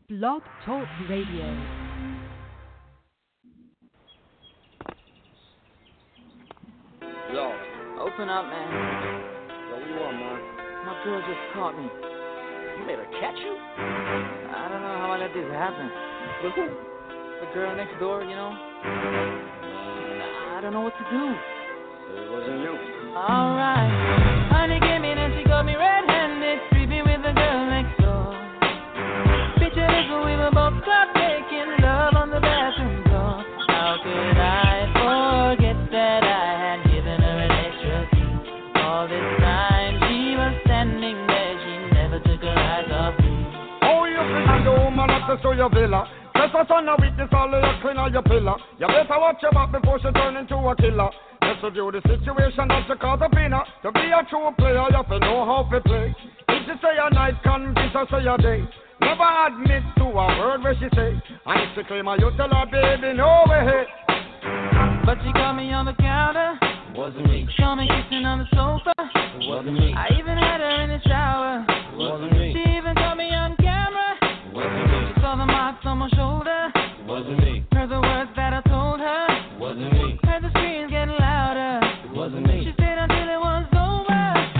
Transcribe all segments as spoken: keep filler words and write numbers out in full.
Blog Talk Radio. Yo, open up, man. Yo, what you want, man? My girl just caught me. You made her catch you? I don't know how I let this happen. With who? The girl next door, you know? I don't know what to do. It wasn't you. Alright. Honey came in and she got me red-handed, creepy with the girl next door. Picture this when we were both caught making love on the bathroom floor. How could I forget that I had given her an extra key? All this time she was standing there, she never took her eyes off me. Oh, you think the woman access to your villa? Just a son of witness, all of your clean on your pillar. You better watch your back before she turn into a killer. Just review the situation that you cause a winner. To be a true player, you have to know how to play. If she say a night, convince her say a day. Never admit to a word where she say. And if she claim her, you tell her, baby, no way. But she caught me on the counter. Wasn't me. Saw me kissing on the sofa. Wasn't me. I even had her in the shower. Wasn't me. She even caught me on camera. Wasn't me. She saw the marks on my shoulder. Wasn't me. Heard the words that I told her. Wasn't me. Heard the screams getting louder. Wasn't me. She stayed until it was over.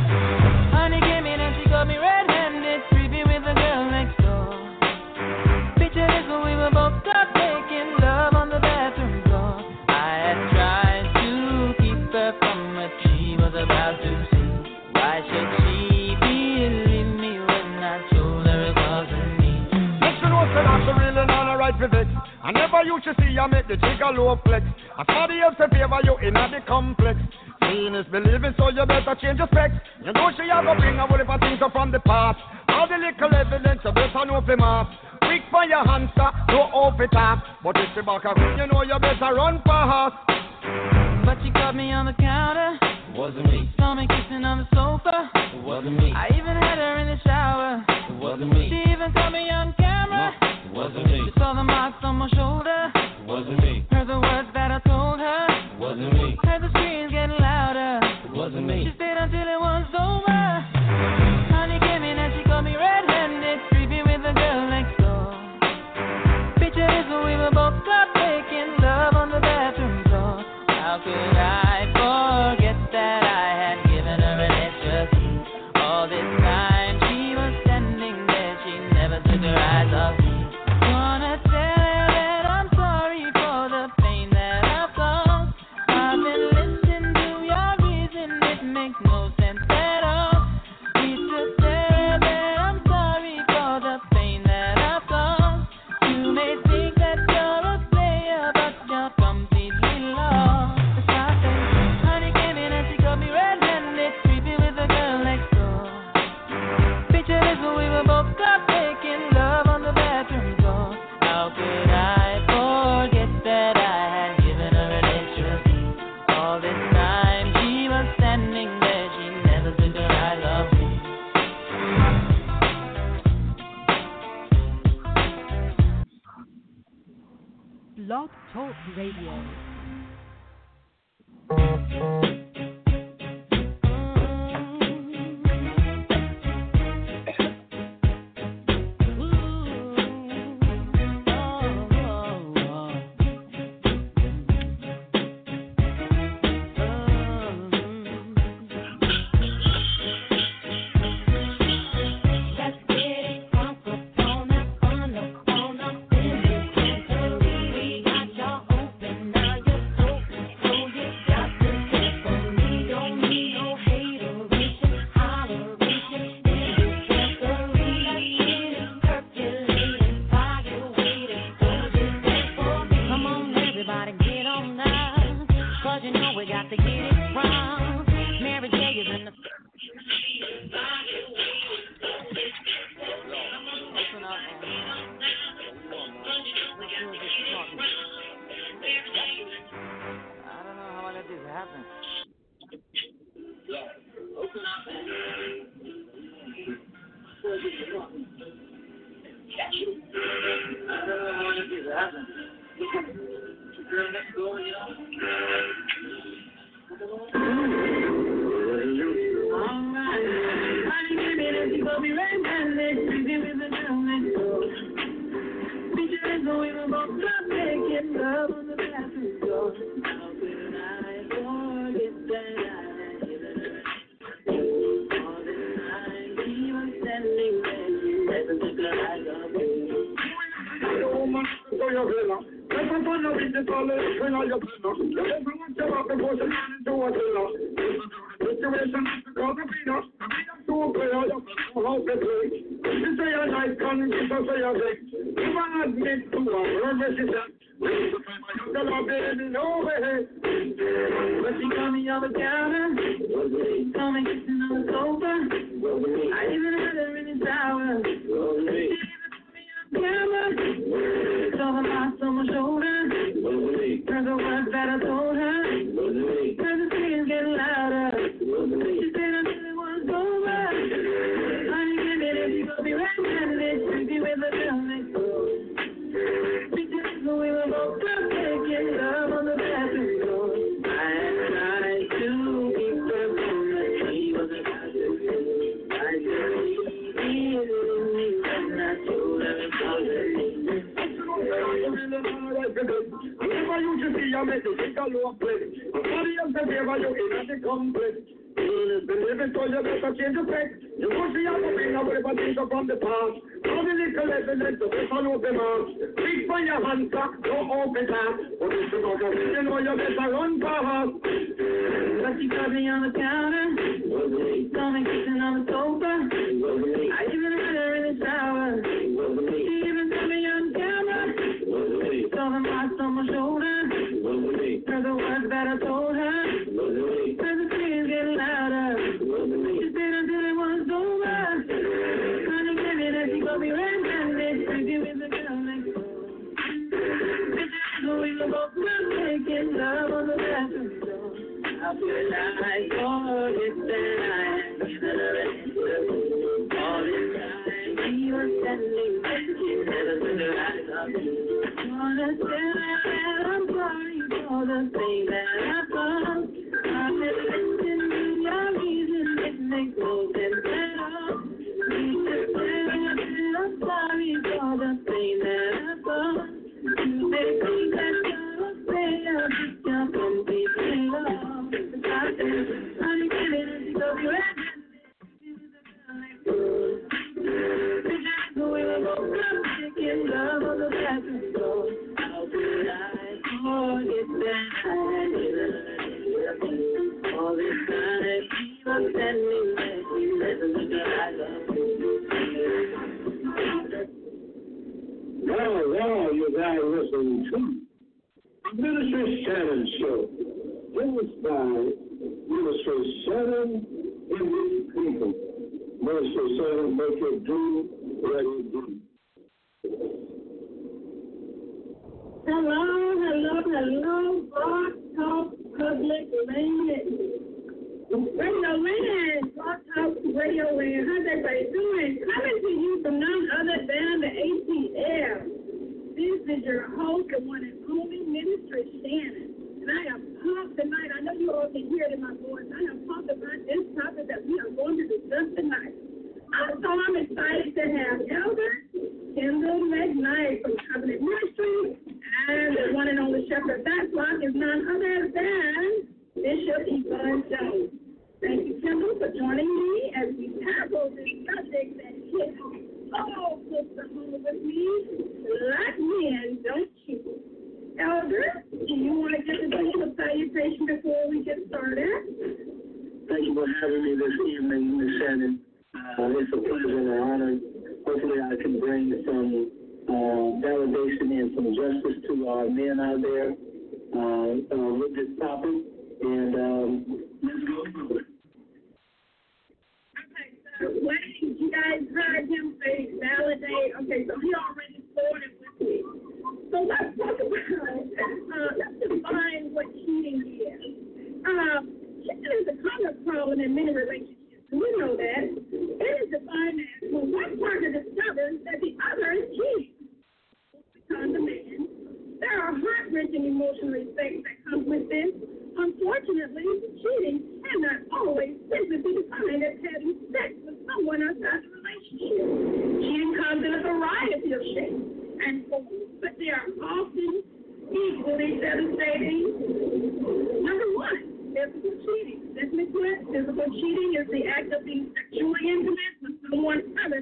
Honey came in and she got me red-handed, creepy with the girl next door. Picture this when we were both caught making love on the bathroom floor. I had tried to keep her from what she was about to see. Why should she believe me when I told her it wasn't me? Next to know say that she really not a right for vex. I never used to see you make the jigger low flex. I somebody else to favor you in the complex. Seeing is believing, so you better change your specs. You know she a go bring a whole heap of things up from the past. All the little evidence you better know for mass. Quick for your hamster, no off it up. But if she back up, you know you better run fast. But she caught me on the counter. Wasn't me. Saw me kissing on the sofa. Wasn't me. I even had her in the shower. Wasn't me. She even caught me on camera. Wasn't me. She saw the marks on my shoulder. Wasn't me. Heard the words that I told her. Wasn't me. Heard the screams getting louder. Wasn't me. She stayed until it was over. Honey came in and she got me red-handed, creepy with the girl next door. Picture this when we were both caught making love on the bathroom floor. How could I forget that I had given her an extra key? All this time she was standing there, she never took her eyes off me. Wanna tell her that I'm sorry for the pain that I've caused. I've been listening to your reason, it makes no sense at all. Need to tell her that I'm sorry for the pain that I've caused. You may think that you're a player, but you're completely lost. That's why I say, honey came in and she got me red-handed, creepy with the girl next door. Picture this when we were both caught making love on the bathroom floor. How could I forget that I had given her an extra key? All this time she was standing there, she never took her eyes off me. Blog Talk Radio. Let's get it crunk up on the corner, corner, in the center. We got y'all open, now you're open, so you got to step for me. Don't need no hateration, holleration, in the center. Let's get it percolating, fire waiting, so you step for me. Come on, everybody, get on now, 'cause you know we got to get it wrong. Mary J is in the Open up, man. My girl just caught me. I don't know how I let this happen. Open up, man. I don't know how I let this happen. Girl next door, you know? Alright. Honey came in and she got me red-handed, creepy with the girl next door. So you're better. Let's not find out in the toilet, when are you better? Let's not want you up before you turn into a killer. Situation is to cause a winner. I mean, I'm too clear, you know how to play. You say you're nice, can you say you're big? You might admit to a word where she said, the love baby, no way. But she called me on the counter, told me kissing on the sofa. I even had her in the shower. She even put me on camera, saw the marks on my shoulder. Heard the words that I told her, heard the screams getting louder. She said until it was over, honey, give it if you go be red-handed, creepy with the girl next door. We were both up making love on the bathroom floor. I had tried to keep her from the she wasn't out to me. I just needed me when I told her about her. Whenever you should see, I make you take a low place. Somebody else in favor you in the complex. Believe it or you better change the fact. You go see how to bring up reputation from the past. How the little evidence to follow the marks. Big for your hands up, no open top. But if you don't you know you better run fast. But she caught me on the counter, saw me kissing on the sofa. I even had her in the shower. She even put me on camera, saw the marks on my shoulder. Heard the words that I told her, heard the screams getting louder. She said until it was over, honey, give it that she gon' be red-handed, creepy with the girl next door. So we were both making love on the bathroom floor. I feel like forget that I had given her an interview. All this time she was standing there, she never took her eyes off me. Wanna say that I'm sorry for the thing that I thought. I've been listening to your reason, it makes no sense at all. You just said I'm sorry for the thing that I thought. You may think that you're a failure, but you're completely lost. I said, honey, give it and she go be red. We were both making love on the bathroom floor. How could I forget that I had given her all this time? She was standing there, she listened to the I love you. Well, well, you guys listening to the Ministry Shannon Show. It was by Ministry Shannon and his people. Ministry Shannon, make it do what you do. Hello, hello, hello, Blog Talk Public Radio. Radio Land, Blog Talk Radio Land. How's everybody doing? Coming to you from none other than the A T L. This is your host, the one and only Ministry Shannon. And I am pumped tonight. I know you all can hear it in my voice. I am pumped about this topic that we are going to discuss tonight. Also, I'm excited to have Elder Kendall McKnight from Covenant Ministry, and the one and only shepherd of that flock is none other than Bishop Yvonne Jones. Thank you, Kendall, for joining me as we tackle this subject that hits all close to home with me. Black men, don't you? Elder, do you want to give us a salutation before we get started? Thank you for having me this evening, Miz Shannon. Uh, it's a pleasure and an honor. Hopefully I can bring some uh, validation and some justice to our men out there uh, uh, with this topic. And um, let's go through it. Okay, so what you guys heard him say, validate. Okay, so he already started with me. So let's talk about, uh, let's define what cheating is. Um, cheating is a common problem in many relationships. We know that. It is defined as when one partner discovers that the other is cheating. On the man. There are heart-wrenching emotional effects that come with this. Unfortunately, cheating cannot always simply be defined as having sex with someone outside the relationship. Cheating comes in a variety of shapes and forms, but they are often equally devastating. Number one, physical cheating. Simply put, physical cheating is the act of being sexually intimate with someone other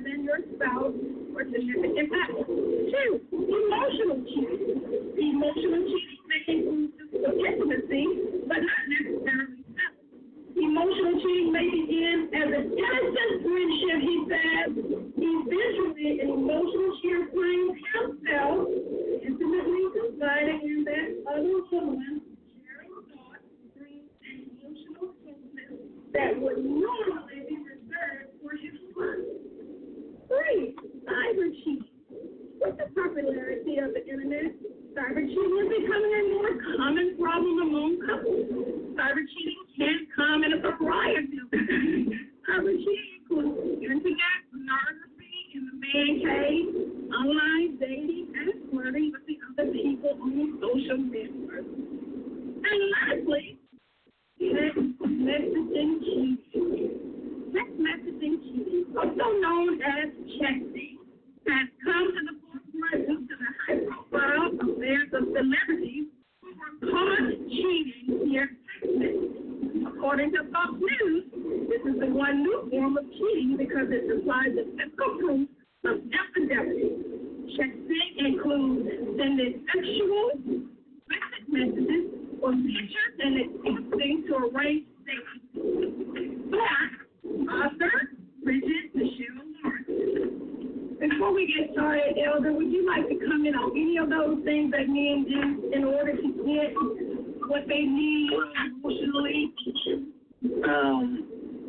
than your spouse or significant other. Two, emotional cheating. Emotional cheating may include physical intimacy, but not necessarily sex. Emotional cheating may begin as an innocent friendship, he says. Eventually, an emotional cheater finds himself intimately confiding in that other woman, sharing thoughts, dreams, and emotional closeness that would normally be reserved for his wife. Three, cyber cheating. With the popularity of the internet, cyber cheating is becoming a more common problem among couples. Cyber cheating can come in a variety of ways. Cyber cheating includes internet pornography in the man cave, online dating, and flirting with the other people on social networks. And lastly, text messaging cheating. Text messaging cheating, also known as texting, has come to the forefront due to the high profile affairs of celebrities who were caught cheating via text messaging. According to Fox News, this is the one new form of cheating because it supplies the physical proof of infidelity. Texting includes sending sexual, explicit messages or pictures and attempting to arrange sex. But author Bridget Michelle Lawrence. Before we get started, Elder, would you like to comment on any of those things that men do in order to get what they need emotionally? Um,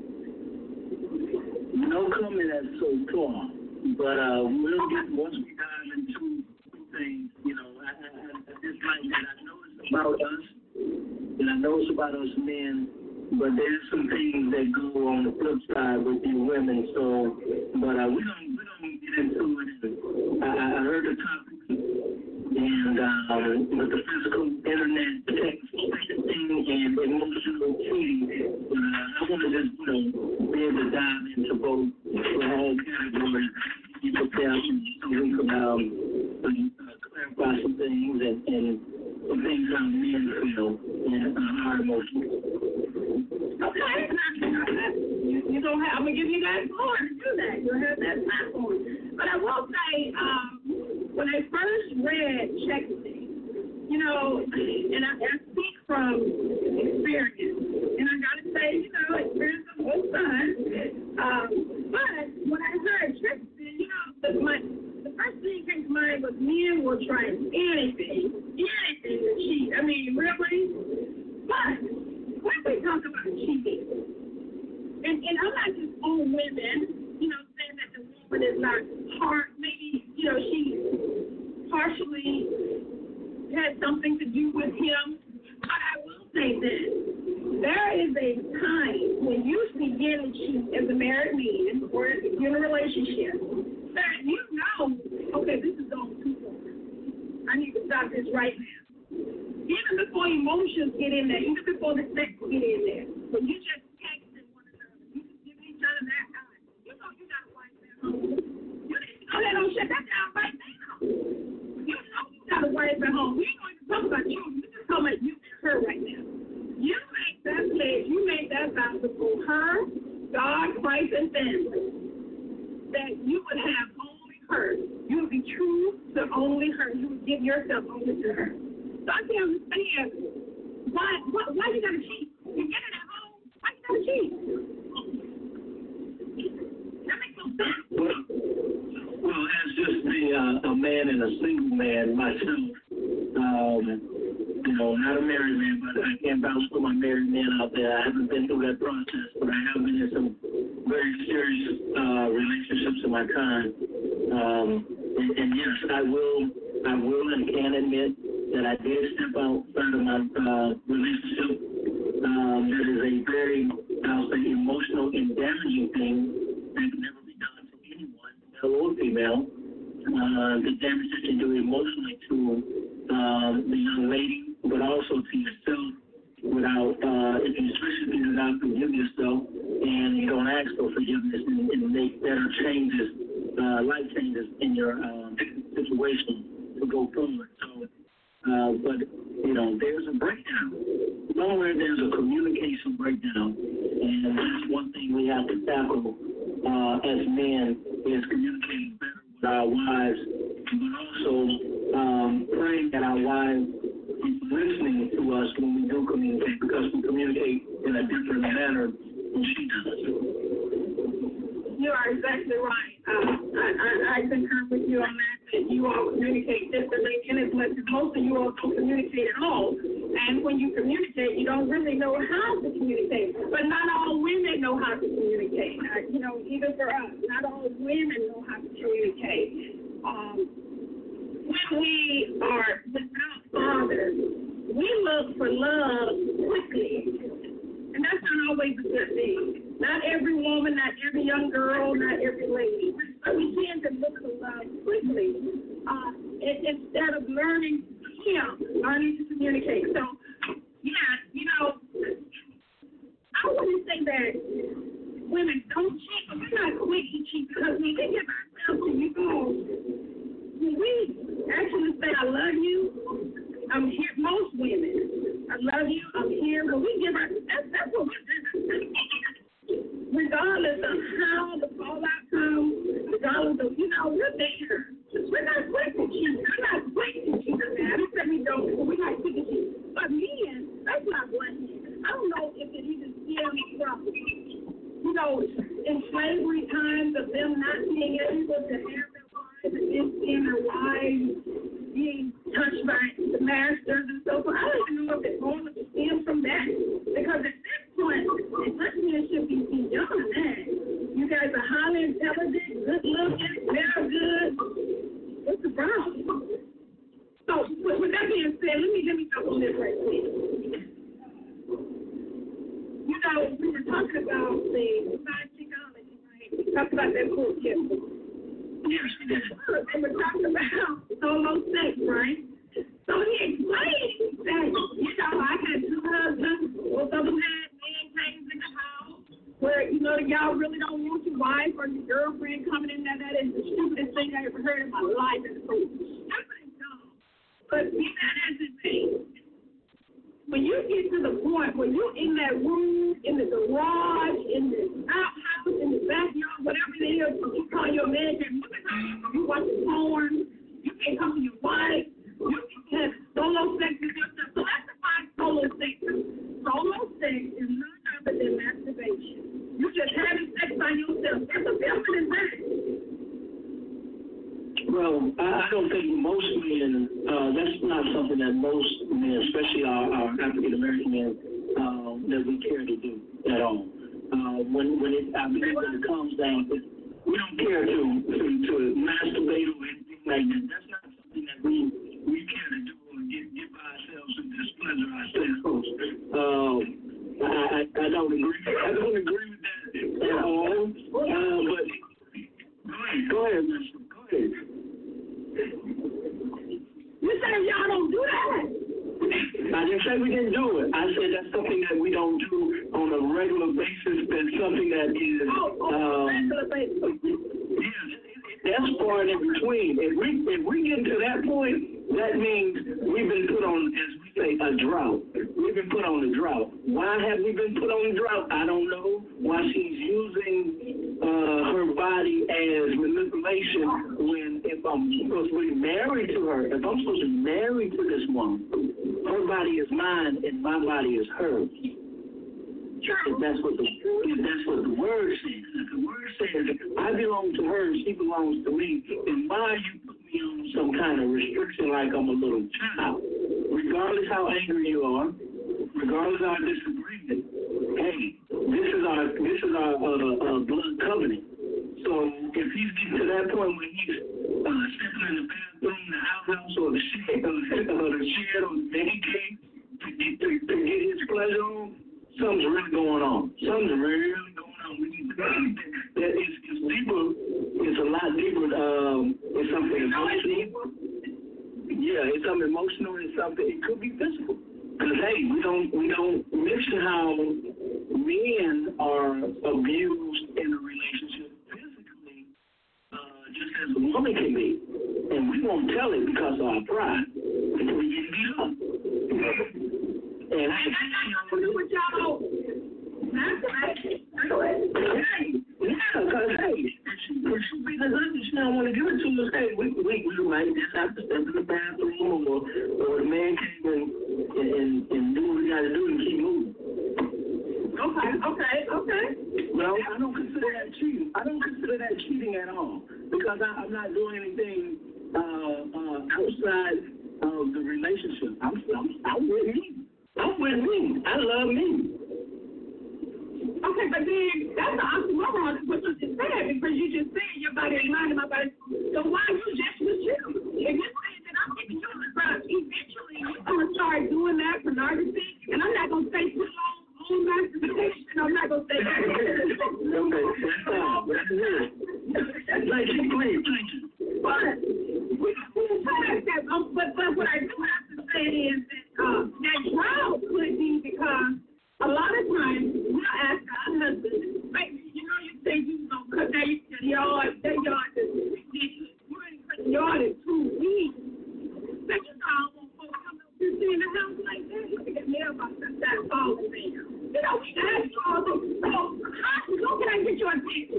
no comment as so far, but uh, we'll get, once we dive into things, you know, I, I, I just like that. I know it's about us, and I know it's about us men, but there's some things that go on the flip side with you women. So, but uh, we don't we don't get into it. I, I heard the topic, and um, with the physical internet, text, texting, and emotional cheating. But uh, I want to just you know be able to dive into both the whole category. You know, so we can um, uh, clarify some things and, and some things how men feel and uh, our emotions. Okay, you, you don't have, I'm going to give you guys more to do that. You'll have that platform. But I will say, um, when I first read Texting, you know, and I, I speak from experience, and I got to say, you know, experience on both sides. Um, but when I heard Texting, you know, the, my, the first thing that came to mind was men will try anything, anything to cheat. I mean, really? But when we talk about cheating, and, and I'm not just on women, you know, saying that the woman is not part, maybe, you know, she partially had something to do with him. But I will say this. There is a time when you begin to cheat as a married man or if you're in a relationship that you know, okay, this is going too far. I need to stop this right now. Even before emotions get in there, even before the sex get in there, when you just texting one another, you just giving each other that time, you know you got a wife at home. You need to go ahead and shut that down right now. You know you got a wife at home. We ain't going to talk about you. We're just talking about you and her right now. You make that pledge, you make that vow before her, God, Christ, and family, that you would have only her. You would be true to only her. You would give yourself only to her. So I can't understand why, why, why you gotta cheat. You get it at home, why you gotta cheat? That makes no sense. Well, well as just the, uh, a man and a single man myself, um, you know, not a married man, but I can't vouch for my married men out there. I haven't been through that process, but I have been in some very serious uh, relationships of my kind. Um, and, and yes, I will, I will and can admit that I did step outside of my uh, relationship. Um, that is a very, I'll say, emotional and damaging thing that can never be done to anyone, male or female. Uh, the damage that you do emotionally to uh, the young lady, but also to yourself, without, uh, if you especially if you do not forgive yourself and you don't ask for forgiveness and, and make better changes, uh, life changes in your uh, situation to go forward. So, uh, but, you know, there's a breakdown. Somewhere there's a communication breakdown, and that's one thing we have to tackle uh, as men is communicating better with our wives, but also um, praying that our wives are listening to us when we do communicate, because we communicate in a different manner than she does. You are exactly right. Uh, I, I, I concur with you on that, that you all communicate differently, and as much as most of you all don't communicate at all. And when you communicate, you don't really know how to communicate. But not all women know how to communicate. Uh, you know, even for us, not all women know how to communicate. Um, when we are without fathers, we look for love quickly. And that's not always a good thing. Not every woman, not every young girl, not every lady. But we tend to look for love quickly uh, instead of learning, you know, learning to communicate. So, yeah, you know, I wouldn't say that women don't cheat, but we're not quick to cheat because we can give ourselves to you all. When we actually say, I love you, I'm here, most women, I love you, I'm here, but we give our, that's, that's what we're doing. Regardless of how the fallout comes, regardless of, you know, we're there. We're not quick to cheat. I'm not quick to cheat on that. I don't say we don't, but we're not quick to cheat. But men, that's not one here. I don't know if it even stems from, you know, in slavery times of them not being able to have their wives and then seeing their wives being touched by the masters and so forth. I don't even know if it's going to stem from that. Because at this point, lesbians should be beyond that. You guys are highly intelligent, good looking, very good. What's the problem? So, with, with that being said, let me let me jump on this right quick. You know, we were talking about the side psychology, right? We talked about that cool kid. Yes, we did. And we're talking about solo sex, right? So he explained that, you know, I had two husbands, both of them had man things in the house, where, you know, y'all really don't want your wife or your girlfriend coming in there. That is the stupidest thing I ever heard in my life. And so, everything's dumb. But be that as it may, when you get to the point where you're in that room, in the garage, in the outhouse, in the backyard, whatever it is, you call your man, you watching porn, you can't come to your wife, you can have solo sex with yourself. So that's the five solo sex. Solo sex is none other than masturbation. You just having sex by yourself. That's a different than that. Well, I, I don't think most men, uh, that's not something that most men, especially our, our African-American men, uh, that we care to do at all. Uh, when when it, I mean, when it comes down to, we don't care to, to, to masturbate or anything like that. That's not something that we, we care to do or give, give ourselves and displeasure ourselves. Um, I, I, I don't agree. I don't agree with that at all. Uh, but go ahead, go ahead, mister Go ahead. You say y'all don't do that. I didn't say we didn't do it. I said that's something that we don't do on a regular basis. That's something that is Oh, on a um, regular basis. yes, that's far and in between. If we if we get to that point, that means we've been put on, as we say, a drought. We've been put on a drought. Why have we been put on a drought? I don't know. Why she's using uh, her body as manipulation when if I'm supposed to be married to her, if I'm supposed to be married to this woman, her body is mine and my body is hers. If that's what the if that's what the word says. If the word says I belong to her, she belongs to me, then why you put me on some kind of restriction like I'm a little child? Regardless how angry you are, regardless of our disagreement, hey, this is our this is our uh, uh, blood covenant. So if he's getting to that point where he's uh, stepping in the bathroom, the outhouse, or the shed, or the shed, or the man cave to get to, to get his pleasure on, something's really going on. Something's really going on. We need to that is it's deeper. It's a lot deeper. Um, it's something emotional. Yeah, it's something emotional. It's something. It could be physical. Because hey, we don't we don't mention how men are abused in a relationship physically, uh, just as a woman can be, and we won't tell it because of our pride until we get beat up. And I got to do with y'all. That's right. Hey, yeah, because hey, it should be said, honey, she don't want to give it to us. Hey, we, we, we might just have to step in the bathroom, or, or the man came and, and, and, and do what he got to do and keep moving. Okay, okay, okay. Well, I don't consider that cheating. I don't consider that cheating at all, because I, I'm not doing anything uh, uh, outside of the relationship. I'm, I'm, I'm with me. I'm with me. I love me. Okay, but then that's the oxymoron of what you just said, because you just said your body is mine and my body. So why are you just with you? If you're saying that I'm giving you the drugs, eventually you're going to start doing that pornography, and I'm not going to stay too long on masturbation. I'm not going to stay too long. Okay, that's fine. That's good. That's like you believe. But we can move past that. Um, but, but what I do have to say is that uh, that trial could be because a lot of times we'll ask our husband, baby, you know, you say you was going to cut that yard, that yard is ridiculous. You ain't cut the yard in two weeks. Now you know, I want folks come up to see in the house like that. You can get me up about that, that all the thing. You know, we ask you all this. So, how, how can I get your attention?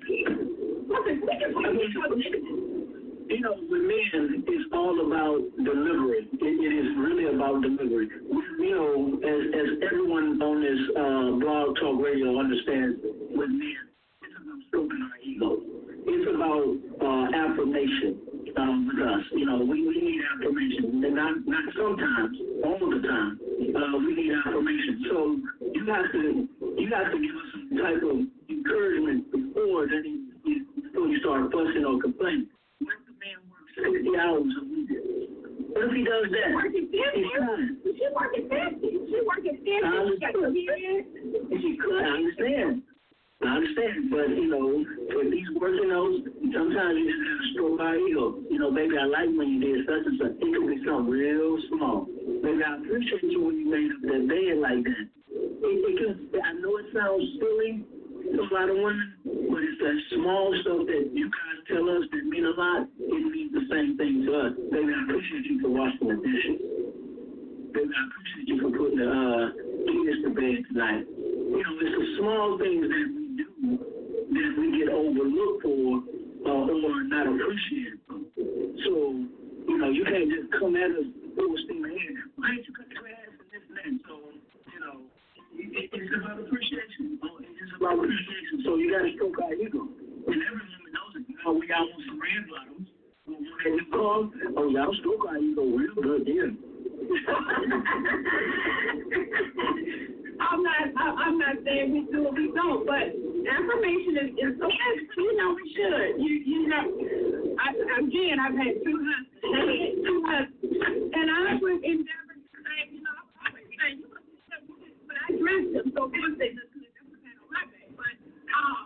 Listen, we can get your attention. You know, with men, it's all about delivery. It, it is really about delivery. You know, as, as everyone on this uh, blog talk radio understands, with men, it's about stroking our ego. It's about uh, affirmation um, with us. You know, we, we need affirmation. And not, not sometimes, all the time, uh, we need affirmation. So you have to you have to give us some type of encouragement before, then you, before you start fussing or complaining. sixty hours a week. What if he does that? Working fifty. She's working fifty. She's working fifty. She got her period. And she could. I understand. I understand. But, you know, if he's working those, sometimes you just have to stroke our ego. You know, baby, I like when you did such and such. It could be something real small. Baby, I appreciate you when you made up that bed like that. It, it can, I know it sounds silly to a lot of women, but it's that small stuff that you guys tell us that mean a lot. It means the same thing to us. Baby, I appreciate you for washing the dishes. Baby, I appreciate you for putting the uh, kids to bed tonight. You know, it's the small things that we do that we get overlooked for uh, or not appreciated for. So, you know, you can't just come at us full steam ahead. Why ain't you cut your ass and this and that? So, you know, it, it's about appreciation. It's about appreciation. So you got to stroke our ego. And every woman knows it. You know, we got on some red bottoms. When they call, oh, y'all stroke our ego real good here. I'm not. I, I'm not saying we do or we don't, but affirmation is, is so. You know, we should. You you know. I, again, I've had two husbands. I've had two husbands, and I would endeavor to say, you know, I would say, you know, but I dressed them, so they would say, that's good. That's the kind of my bag. But um,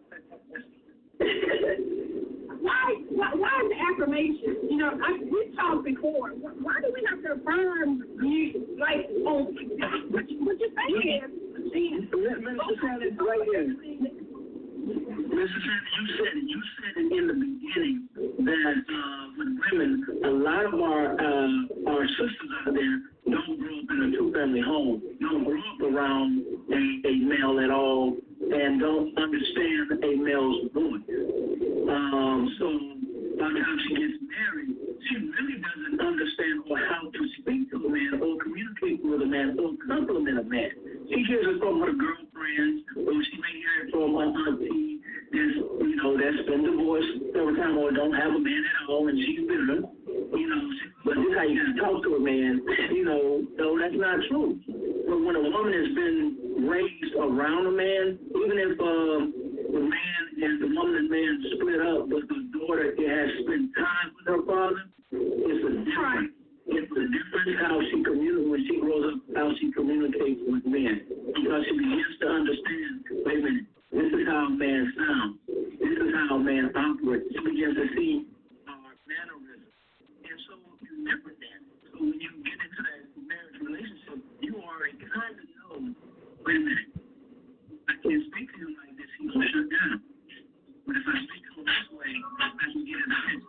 why, why? Why is the affirmation? You know, I, we talked before. Why do we have to affirm you? Like, oh, what you, what you saying is, Mister Sanders, right here. Mister Sanders, you said it. You said it in the beginning that uh, with women, a lot of our uh, our sisters out there don't grow up in a two-family home, don't grow up around a, a male at all, and don't understand a male's voice. Um, so by the time she gets married, she really doesn't understand or how to speak to a man or communicate with a man or compliment a man. She hears it from her girlfriends, or she may hear it from her auntie that's, you know, that's been divorced every time or don't have a man at all, and she's bitter. You know, but this is how you got to talk to a man. You know, no, that's not true. But when a woman has been raised around a man, even if uh, the man and the woman and man split up, but the daughter has spent time with her father, it's a difference. It's a difference how she communicates when she grows up, how she communicates with men. Because she begins to understand, wait a minute, this is how a man sounds. This is how a man operates. She begins to see our mannerisms. And so it's different then. So when you get into that marriage relationship, you already kind of know, wait a minute, I can't speak to him like this, he's going to shut down. But if I speak to him this way, I can get his attention.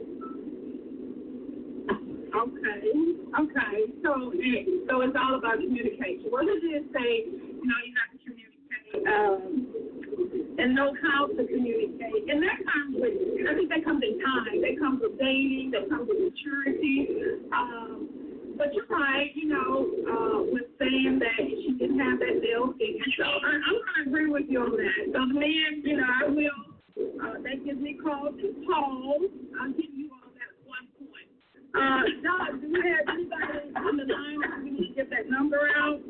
okay, okay. So, so it's all about communication. What does it say? You know, you have to communicate. Um, and know how to communicate. And that comes with, I think that comes in time. That comes with dating. That comes with maturity. Um, but you're right, you know, uh, with saying that she didn't have that male figure. So I, I'm going to agree with you on that. So the man, you know, I will, uh, that gives me cause to pause. I'll give you all that one point. Uh, Doc, do you have anybody on the line that we need to get that number out?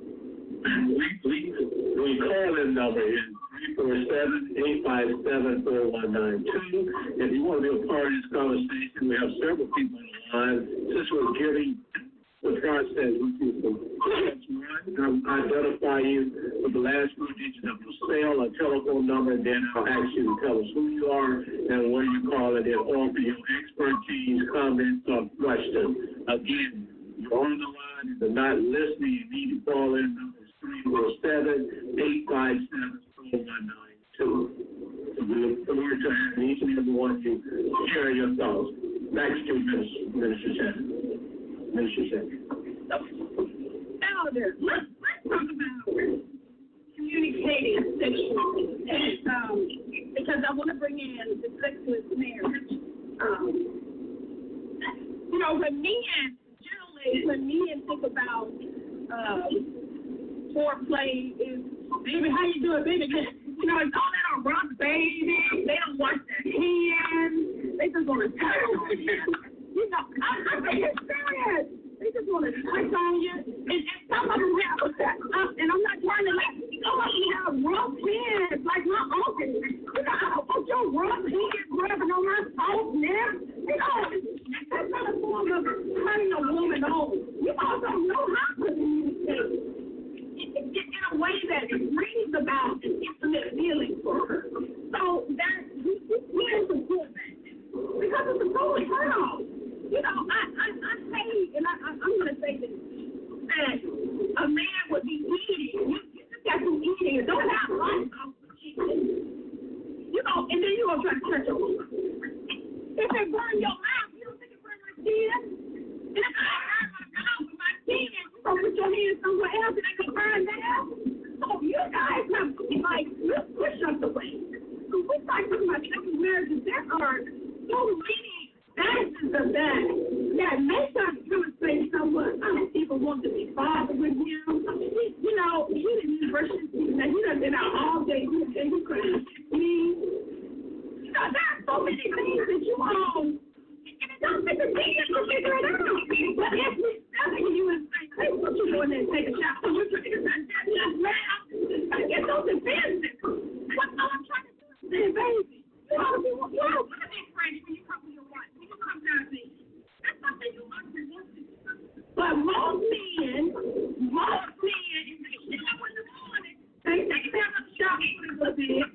We, we call in number is three four seven, eight five seven, four one nine two. If you want to be a part of this conversation, we have several people on the line. Since we're getting the process with you, one, identify you with the last few digits of your cell or telephone number, and then I'll ask you to tell us who you are and where you call, and then offer your expertise, comments, or questions. Again, you're on the line. If you're not listening, you need to call in. Number is three four seven, eight five seven, four one nine two. We look forward to having each and every one of you share your thoughts. Back to you, Minister, Minister Shannon. Minister Shannon. Elder, let's, let's talk about communicating sexually. And, um, because I want to bring in the sexless marriage. Um, you know, when men, generally, when men think about um, foreplay is, baby, how you doing, baby? You know, it's all that on rock, baby. They don't wash their hands. They just want to touch on you. You know, I, I think it's serious. They just want to touch on you. And, and some of them have, uh, and I'm not trying to, like, some of them have rough hands, like my uncle. You know, I don't want your rough hands grabbing on my soft neck. You know, that's not a form of turning a woman on. You also know how to communicate in, in a way that brings about an intimate feeling for her. So that, we, we have to support that. Because it's a total turn off. You know, I, I, I say, and I, I, I'm going to say this, that a man would be eating. You, you just got to eating. Don't have lights off the kitchen. You know, and then you're going to try to touch a woman. If they burn your mouth, you don't think it burn my skin? And if I burn my mouth with my skin, you're going to put your hands somewhere else and they can burn there? So you guys have, like, let's push us away. So we start talking about second marriages. There are so many facets of that that makes us demonstrate someone. I don't even want to be bothered with him. He, you know, he didn't brush his teeth. Now, he done been out all day. He done he couldn't me. You know, there are so many things that you all, and it don't take a minute to figure it out. But if we step you and say, hey, what you doing there? Take a shot. So you're trying to get that just laugh. I get those defenses. What I'm trying to do is say, baby, you ought to be, you ought to be French when you come to your wife. When you come down to you. That's something you ought to want to do. But most men, most men, if they get up in the morning, they take them up shop for a little bit.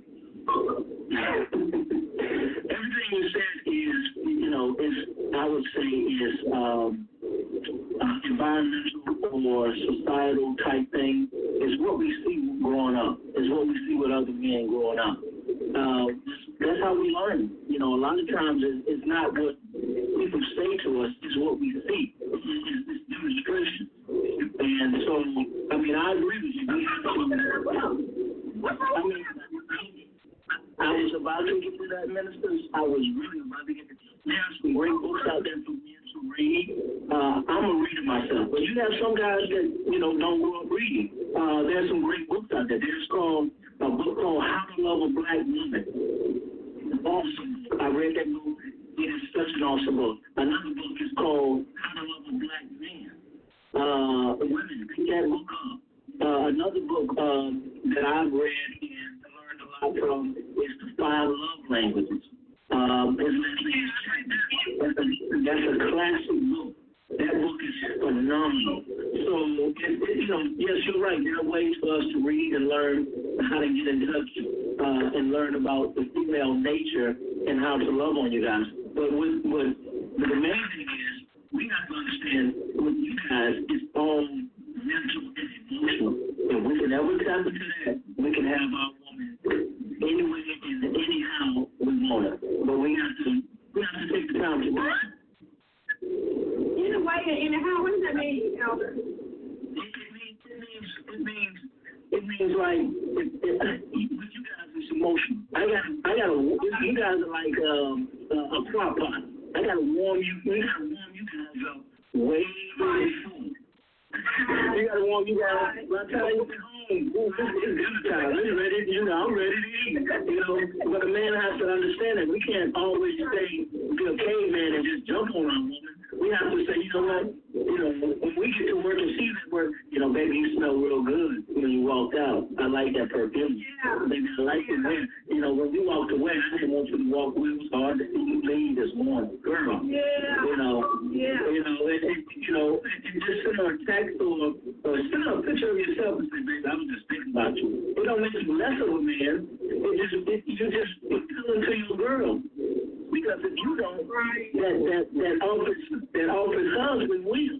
Everything you said is, you know, is, I would say, is um, uh, environmental or societal type thing. Is what we see growing up. Is what we see with other men growing up. Uh, that's how we learn. You know, a lot of times it's, it's not what people say to us, it's what we see. It's, it's demonstration. And so, I mean, I agree with you. We have to, I mean, I was about to get to that, ministers. I was really about to get to that. There's some great books out there for men to read. Uh, I'm a reader myself. But you have some guys that, you know, don't grow up reading. Uh, there's some great books out there. There's called a book called How to Love a Black Woman. Awesome. I read that book. It is such an awesome book. Another book is called How to Love a Black Man. Uh, women, pick that book up. Uh, another book um, that I've read and learned a lot from is The Five Love Languages. Um, it's, that's, a, that's a classic book. That book is phenomenal. So, it, it, you know, yes, you're right. There are ways for us to read and learn how to get in touch uh, and learn about the female nature and how to love on you guys. But with, with, the main thing is we have to understand with you guys is all mental and emotional. If we can ever tap into that, we can have our woman anyway and anyhow we want her. But we have to we have to take the time to do it. In a way, anyhow, what does that mean, Elder? It, it means it means it means it means like if, if, with you guys, you see, emotional. I got, I got to. You guys are like um, a, a prop pot. I got to warm you. We got to warm you guys up way before. You got to warm you guys. By the time you get home, ooh, it's dinner time. It's ready. You know, I'm ready to eat. You know, but a man has to understand that we can't always stay be a caveman and just jump on our woman. We have to say, you know what? You know, when we get to work and see that work, you know, baby, you smell real good when you walked out. I like that perfume. Yeah. Baby, I like it when, you know, when you walked away, I didn't want you to walk away. It was hard to see you leave this morning. Girl. Yeah. You know. Yeah. You know, and, and, you know, and just send her a text or, or send her a picture of yourself and say, baby, I was just thinking about you. It don't make you less of a man. It just, it, you just appealing to your girl. Because if you don't, right. that that that offers that offers husband will.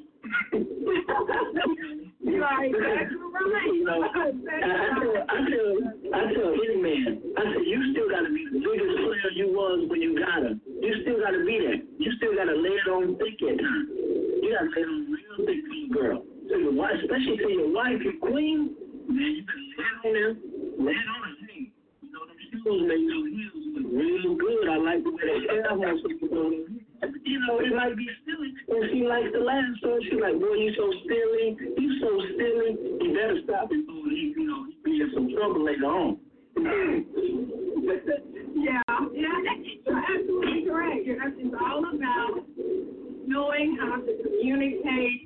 Right, that's right. You know, I, I tell I tell I tell any man, I said you still got to be the biggest player you was when you got her. You still got to be there. You still got to lay it on thick at times. You got to lay it on real thick for your girl. So your wife, especially to your wife, your queen, man, you better lay it on there, lay it on her. Hey, you know them shoes, man, you know heels. Real good. I like the way they hair wants to go. You know, it might be silly, and she likes to laugh, so she's like, boy, you so silly, you so silly, you better stop it, or he, you know, he be in some trouble later on. Yeah, yeah, you're absolutely correct. You're absolutely all about knowing how to communicate.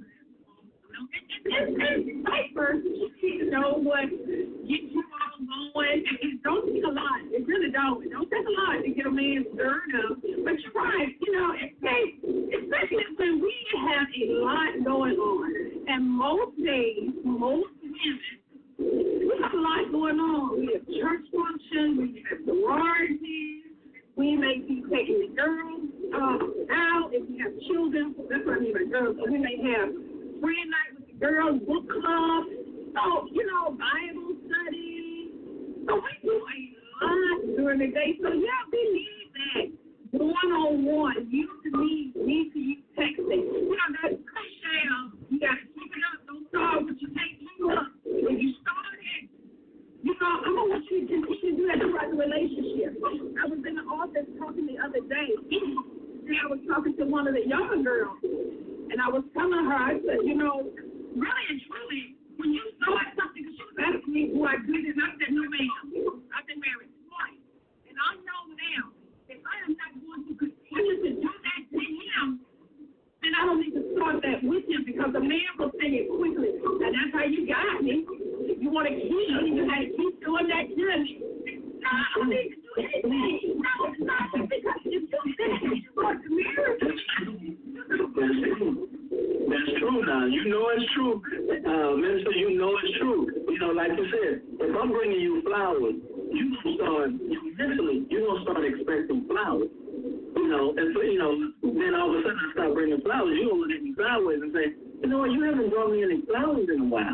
And vice versa, you need to know what gets you all going. It don't take a lot. It really don't. It don't take a lot to get a man stirred up. But you're right. You know, it takes, especially when we have a lot going on. And most days, most women, we have a lot going on. We have church functions. We have sororities. We may be taking the girls um, out. If we have children, that's what I mean by girls. So we may have friend night with the girls, book club, so, you know, Bible study. So we do a lot during the day. So, yeah, we need that one-on-one, you to me, me to you texting. You know, that cliche of you got to keep it up. Don't start what you can't keep up. If you start it, you know, I'm going to want you to continue to do that throughout the relationship. I was in the office talking the other day, and I was talking to one of the younger girls. And I was telling her, I said, you know, really and truly, when you start something, because she was asking me who I did, and I said, no, ma'am. I've been married twice. And I know now, if I am not going to continue to do that to him, then I don't need to start that with him, because the man will say it quickly. And that's how you got me. You want to keep, you got to keep doing that to me. I don't need to do anything. No, it's not because you do that. You want to marry me. That's true. That's true now. You know it's true. Uh, Minister, you know it's true. You know, like you said, if I'm bringing you flowers, you going to start, you, mentally, you're going to start expecting flowers. You know, and so, you know, then all of a sudden I start bringing flowers, you're going to look at me sideways and say, you know what, you haven't brought me any flowers in a while.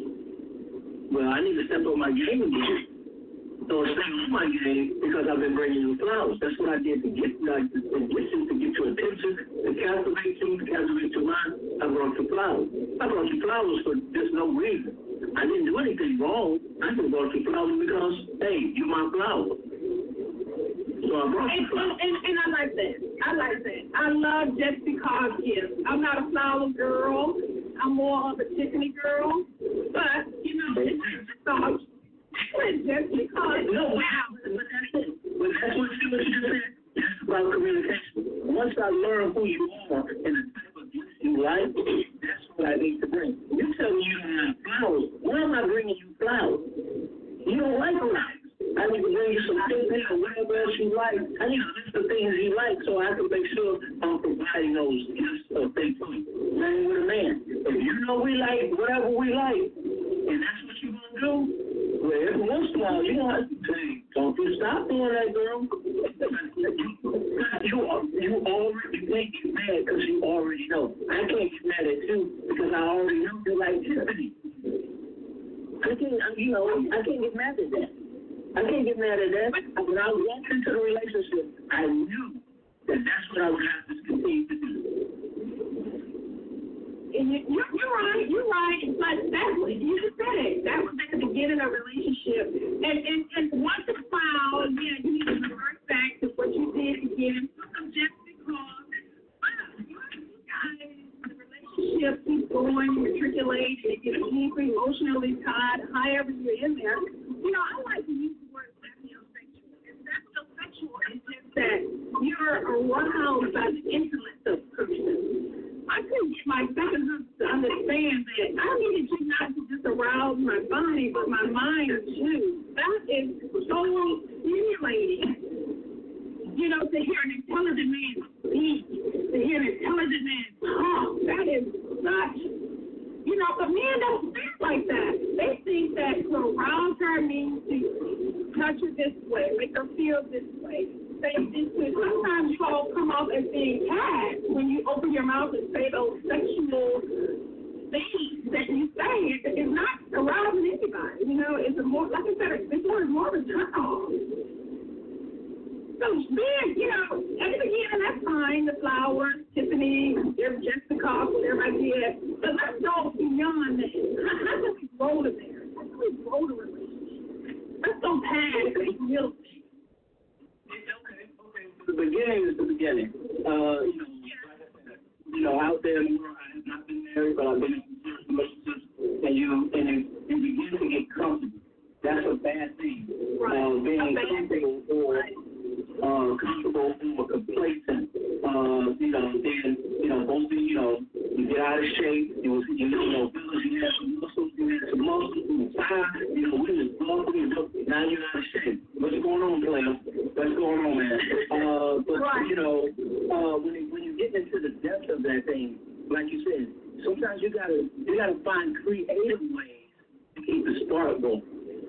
Well, I need to step on my game again. So step on my game because I've been bringing you flowers. That's what I did to get, like, to get you, to get your attention, to captivate you, to captivate your mind. I brought you flowers. I brought you flowers for just no reason. I didn't do anything wrong. I just brought you flowers because, hey, you're my flower. So I brought you flowers. And, and, and I like that. I like that. I love just because gifts. I'm not a flower girl. I'm more of a Tiffany girl. But, you know, it's just so just because. No, wow. But that's it. But that's what you, what you just said. That's about communication. Once I learn who you are and the type of gifts you like, that's what I need to bring. You tell me you don't like flowers. Why am I bringing you flowers? You don't like flowers. I need to bring you some things or whatever else you like. I need to list the things you like so I can make sure I'm providing those gifts or things for you. Same with a man. If you know we like whatever we like, and that's what you're going to do, well, every once in a while, you don't have to say, don't you stop doing that, girl. you, you already make you mad because you already know. I can't get mad at you because I already know you like Tiffany. I can't, you know, I can't get mad at that. I can't get mad at that. When I walked into the relationship, I knew that that's what I would have to continue to do. and you, you're, you're right, you're right. But that was, you just said it. That was at the beginning of a relationship. And, and, and once it's filed, yeah, you need to revert back to what you did again. Just because, wow, you guys, the relationship keeps going, you matriculate, you get deeply emotionally tied, however you're in there. You know, I like to use the word sapiosexual. And sapiosexual is just that you're aroused by the intellect of the person. I couldn't get my second husband to understand that I needed you not to just arouse my body, but my mind too. That is so stimulating. You know, to hear an intelligent man speak, to hear an intelligent man talk, that is such, you know, but men don't think like that. They think that to arouse her means to touch her this way, make her feel this way. Say this way. Sometimes you all come off as being cast when you open your mouth and say those sexual things that you say. It, it's not arousing anybody. You know, it's a more, like I said, it's more, more of a turn off. So then, you know, at the beginning, that's fine, the flowers, Tiffany, there's Jessica, whatever I did. But let's go beyond that. How, how do we grow to there? How do we grow to relationship? Let's go past the real thing. Okay, okay. The beginning is the beginning. Uh, you know, like I said, you know, out there in the world, I have not been married, but I've been in relationships, and you, and you, you begin to get comfortable. That's a bad thing. Right. Uh, being comfortable or right. uh, comfortable or complacent. Uh, you know, then, you know, both of you, you know, you get out of shape, you, you, you know, you have some muscles, you have some muscles, you you know, we just bumped, you know, now you're out of shape. What's going on, player? What's going on, man? Uh, but, right. you know, uh, when, you, when you get into the depth of that thing, like you said, sometimes you gotta, you gotta find creative ways to keep the spark going.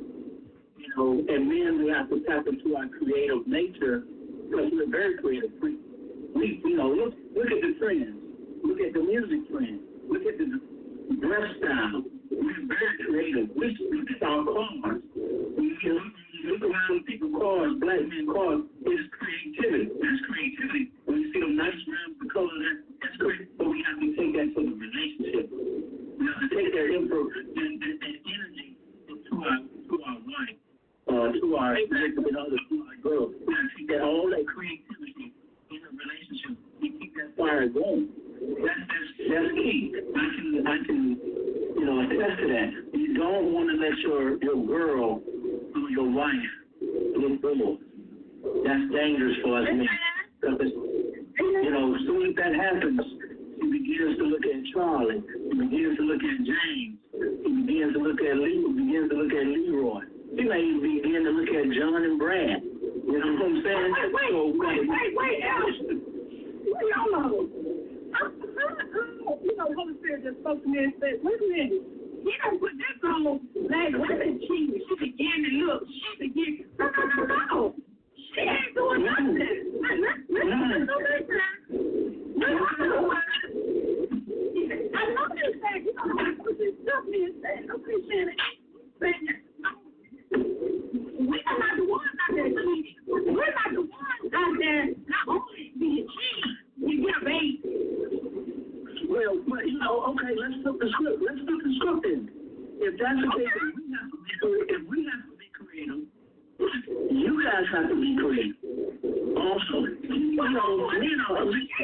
You know, and men, we have to tap into our creative nature because we're very creative. We, we, you know, look, look at the trends. Look at the music trends. Look at the dress style. We're very creative. We look at our cars. We look, look around people's cars, black men cars. It's creativity. That's creativity. When you see them nice rims, the color, that, that's great. But we have to take that to the relationship. We have to take that info, that, that, that energy to our, to our wife. Uh, to our significant other, to our girls. We have to keep that, all that creativity in a relationship. We keep that fire going. That's, that's, that's key. I can, I can, you know, attest to that. You don't want to let your, your girl or your wife get bored. That's dangerous for us men. Because, you know, as soon as that happens, he begins to look at Charlie. He begins to look at James. He begins to look at Lee. He begins to look at Leroy. He may even begin to look at John and Brad. You know what I'm saying? Wait, wait, so, wait, wait, wait, Al. What y'all know? You know, Holy Spirit just spoke to me and said, wait a minute. He don't put this on like women cheating. She began to look. She began. No, no, no, no. She ain't doing nothing. Let's, let's, let's go back there. No, I know what. I know this thing. You know, I put this stuff in and said, okay, Shannon. We're not the ones out there cheating. We're not the ones out there not only being cheated, you get a baby. Well, but, you know, okay, let's flip the script. Let's flip the script in. If that's the case, if we have to be creative, you guys have to be creative. Also, you know, men are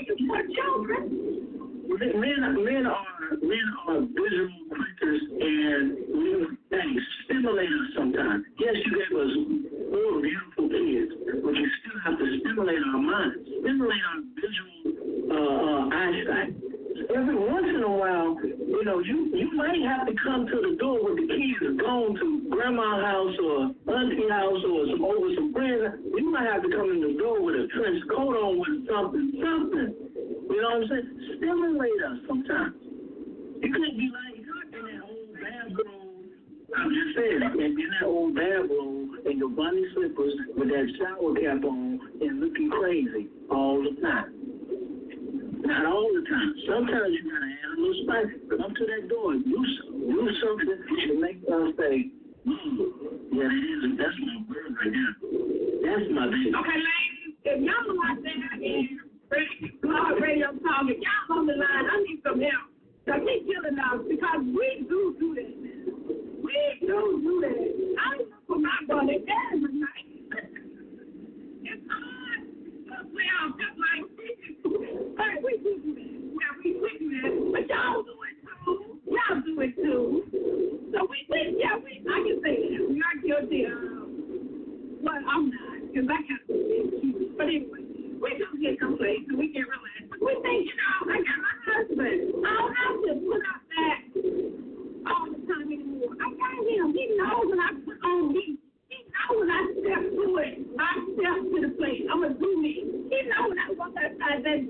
men, men are men are visual creatures, and we things stimulate us sometimes. Yes, you gave us four beautiful kids, but you still have to stimulate our minds, stimulate our visual uh, uh, eyesight. Every once in a while, you know, you, you might have to come to the door with the keys gone to grandma's house or auntie house or some over some friends. You might have to come in the door with a trench coat on with something, something. You know what I'm saying? Stimulate us sometimes. You can't be like in that old bathrobe. I'm just saying, in that old bathrobe and your bunny slippers with that shower cap on and looking crazy all the time. Not all the time. Sometimes you gotta add a little spice. Come to that door and do, do something to make us say, mm, yeah, that is, that's my word right now. That's my baby. Okay, ladies, if y'all are out there and Blog Radio Talk, if y'all on the line, I need some help. Cause he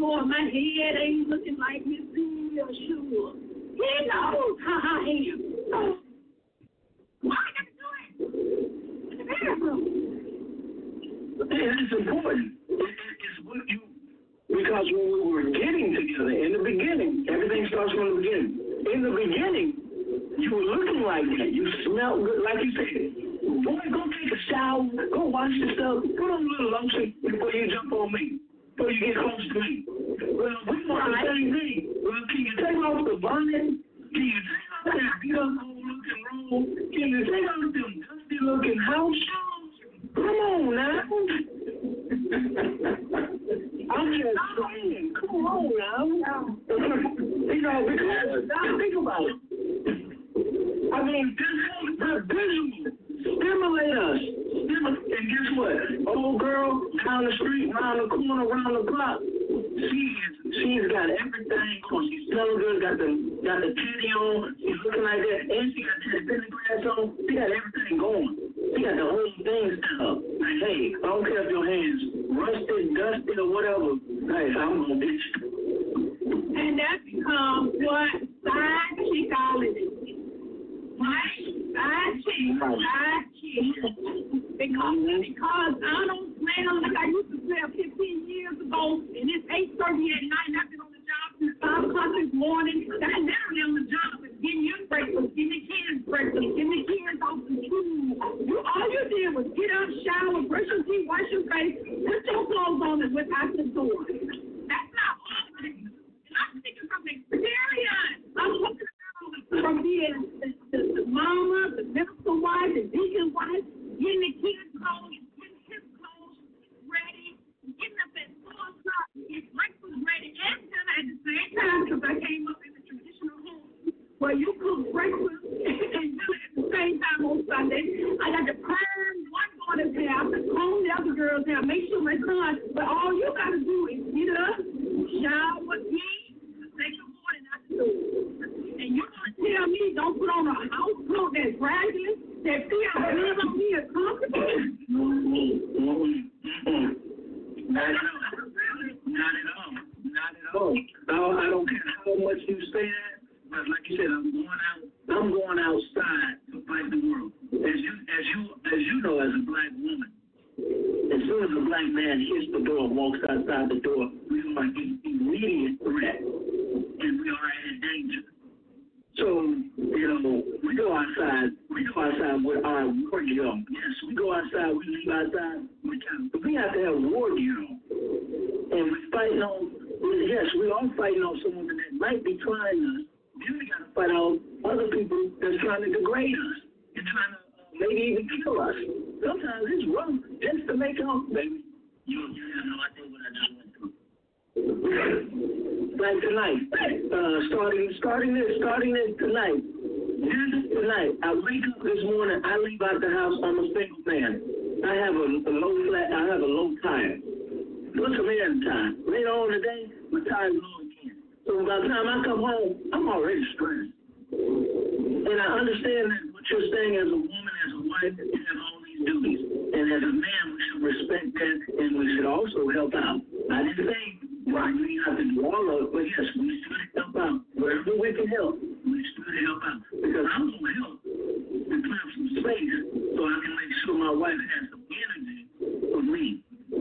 before. My head ain't looking like Miss B or sure. He knows how I am. So, why I got to do it? In the bathroom. And it's important. It, it, it's what you, because when we were getting together, in the beginning, everything starts from the beginning. In the beginning, you were looking like that. You smelled good, like you said. Boy, go take a shower, go wash yourself, put on a little lotion before you jump on me, before you get close to me. Well, we want the same thing. Well, can you take off the bonnet? Can you take off that beautiful looking robe? Can you take off them dusty looking house shoes? Come on now. I'm just saying, come on now. You know, because, think about it. I mean, this is visual. Stimulate us. Stimulate. And guess what? Old girl down the street, round the corner, round the block. She is, she's got everything on. She's smelling good, got the got the titty on. She's looking like that, and she got that spinning glass on. She got everything going. She got the whole thing set up. Like, hey, I don't care if your hands rusted, dusty, or whatever. Hey, I'm gonna get you. And that becomes what side chick all it is. Right? Side chick, side chick. Because, because I don't smell like I used to smell fifteen years ago, and it's eight thirty at night, and I've been on the job since five o'clock this morning. That literally on the job is getting you breakfast, getting the kids breakfast, getting the kids off the school. You, all you did was get up, shower, brush your teeth, wash your face, put your clothes on, and went out the door. That's not all things. And I'm speaking from experience. I'm talking from being the, the, the mama, the minister wife, the deacon wife, getting the kids clothes, getting his clothes ready, getting up at four o'clock, getting breakfast ready and dinner at the same time because I came up in the traditional home where you cook breakfast and dinner at the same time on Sunday. I got to perm one daughter's hair, I comb the other girl's hair, make sure my son, but all you got to do is get up, shower, eat, take your morning out the door. And you gonna tell me don't put on a house coat that's raggedy, that feels good on me and comfortable? Not at all. Not at all. Not at all. I don't, I don't care how much you say that, but like you said, I'm going out. I'm going outside to fight the world. As you, as you, as you know, as a black woman, as soon as a black man hits the door, walks outside the door, we are in immediate threat, and we are in danger. So, you know, we go outside, we go outside with our war gear on. Yes, we go outside, we leave outside, we, can, we have to have war gear on. And we're fighting on, yes, we are fighting on someone that might be trying us. Then we got to fight on other people that's trying to degrade us and trying to uh, maybe even kill us. Sometimes it's wrong just to make up, baby. You, you have no idea what I just went through. Like tonight, uh, starting starting this starting this tonight. This tonight, I wake up this morning. I leave out the house. I'm a single man. I have a, a low flat. I have a low tire. What's a man's tire? Later on today, my tire's low again. So by the time I come home, I'm already stressed. And I understand that what you're saying as a woman, as a wife, you have all these duties. And as a man, we should respect that, and we should also help out. I didn't say. Right, we have to do all of it, but yes, we should help out. Wherever we can help, we should help out. Because I'm going to help and clear up some space so I can make sure my wife has some energy for me. Do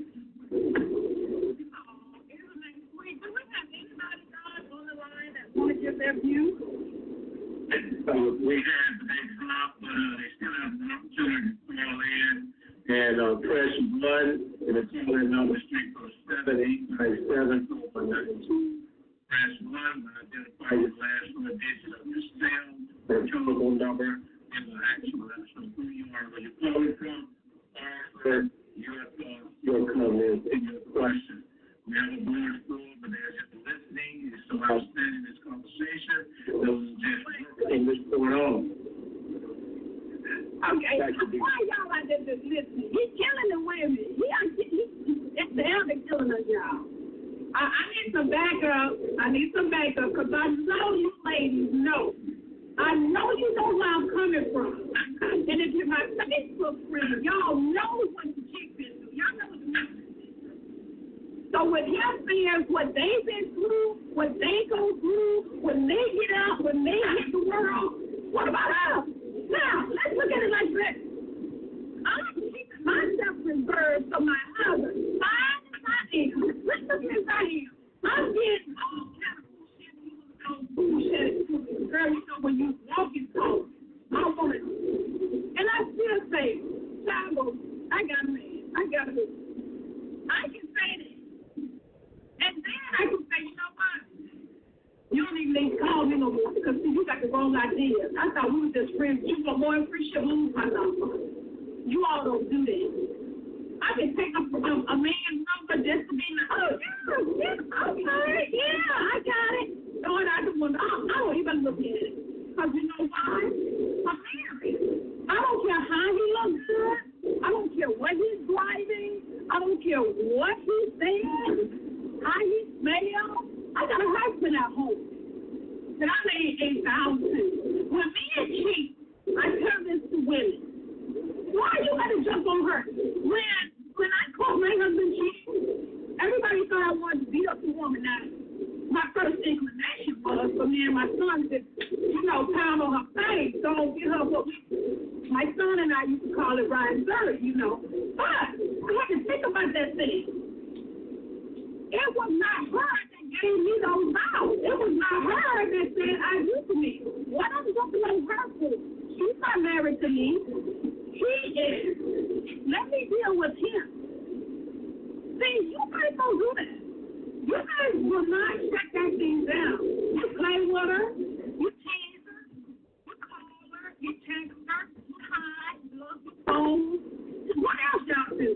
we have anybody on the line that want to give their view? Uh, we have a block, but uh, they still have an opportunity to call in and uh, press one, and the telephone number is three four seven, eight nine seven, four one nine two. Press one, identify your last four digits of your cell, or telephone number, and we'll actually let us know who you are, where you're calling from, or your thoughts, your comments, and your questions. We have a board full, but there's just listening. It's so outstanding, this conversation. Those are just and what's going on. Okay, why y'all out there just listening? He's killing the women. He, he, it's the elder killing us, y'all. I, I need some backup. I need some backup because I know you ladies know. I know you know where I'm coming from. And if you're my Facebook friend, y'all know what the chick been through. Y'all know what the So with him saying what they've been through, what they go through, when they get out, when they hit the world, what about us? Now, let's look at it like this. I'm keeping myself reserved for my husband. Fine as I am, listen as I am. I'm getting all kind of bullshit. bullshit. Girl, you know when you walking tall, I want it. And I still say, Child, I got a man. I got a man. I can say that. And then I can say, you know what? You don't even need to call me no more because see, you got the wrong idea. I thought we were just friends. You were more appreciative of my number. You all don't do that. I can take a, a, a man's number just to be like, oh, yeah, yeah, okay, yeah, I got it. Throw it out the window. I, I don't even look at it. Because you know why? I'm married. I don't care how he looks good. I don't care what he's driving. I don't care what he says, how he smells. I got a husband at home that I made a vow to. When men cheat, I tell this to women. Why you got to jump on her? When when I caught my husband cheating, everybody thought I wanted to beat up the woman. Now, my first inclination was for me and my son to, you know, pound on her face. Don't get her what we, my son and I used to call it riding dirty, you know. But I had to think about that thing. It was not her that gave me those vows. It was not her that said I do to me. What I'm going to blame her for? She's not married to me. He is. Let me deal with him. See, you guys don't do that. You guys will not shut that thing down. You play with her, you tease her, you call her, you text her, you hide, you look your phone. What else y'all do?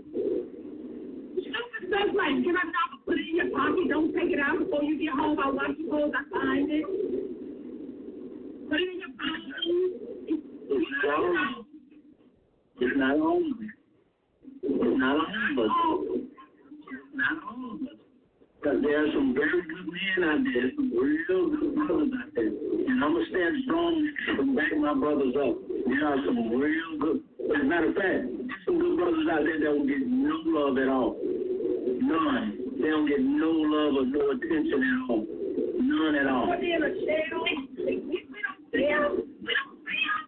Stupid stuff like, can I not put it in your pocket? Don't take it out before you get home. I wash your clothes, I find it. Put it in your pocket. It's not It's not all of us. It's not all of us. It's not all of us. Because there are some very good men out there, some real good brothers out there. And I'm going to stand strong and back my brothers up. There are some real good, as a matter of fact, there's some good brothers out there that will get no love at all. None. They don't get no love or no attention at all. None at all. We're in a shell. We don't see them. We don't see them.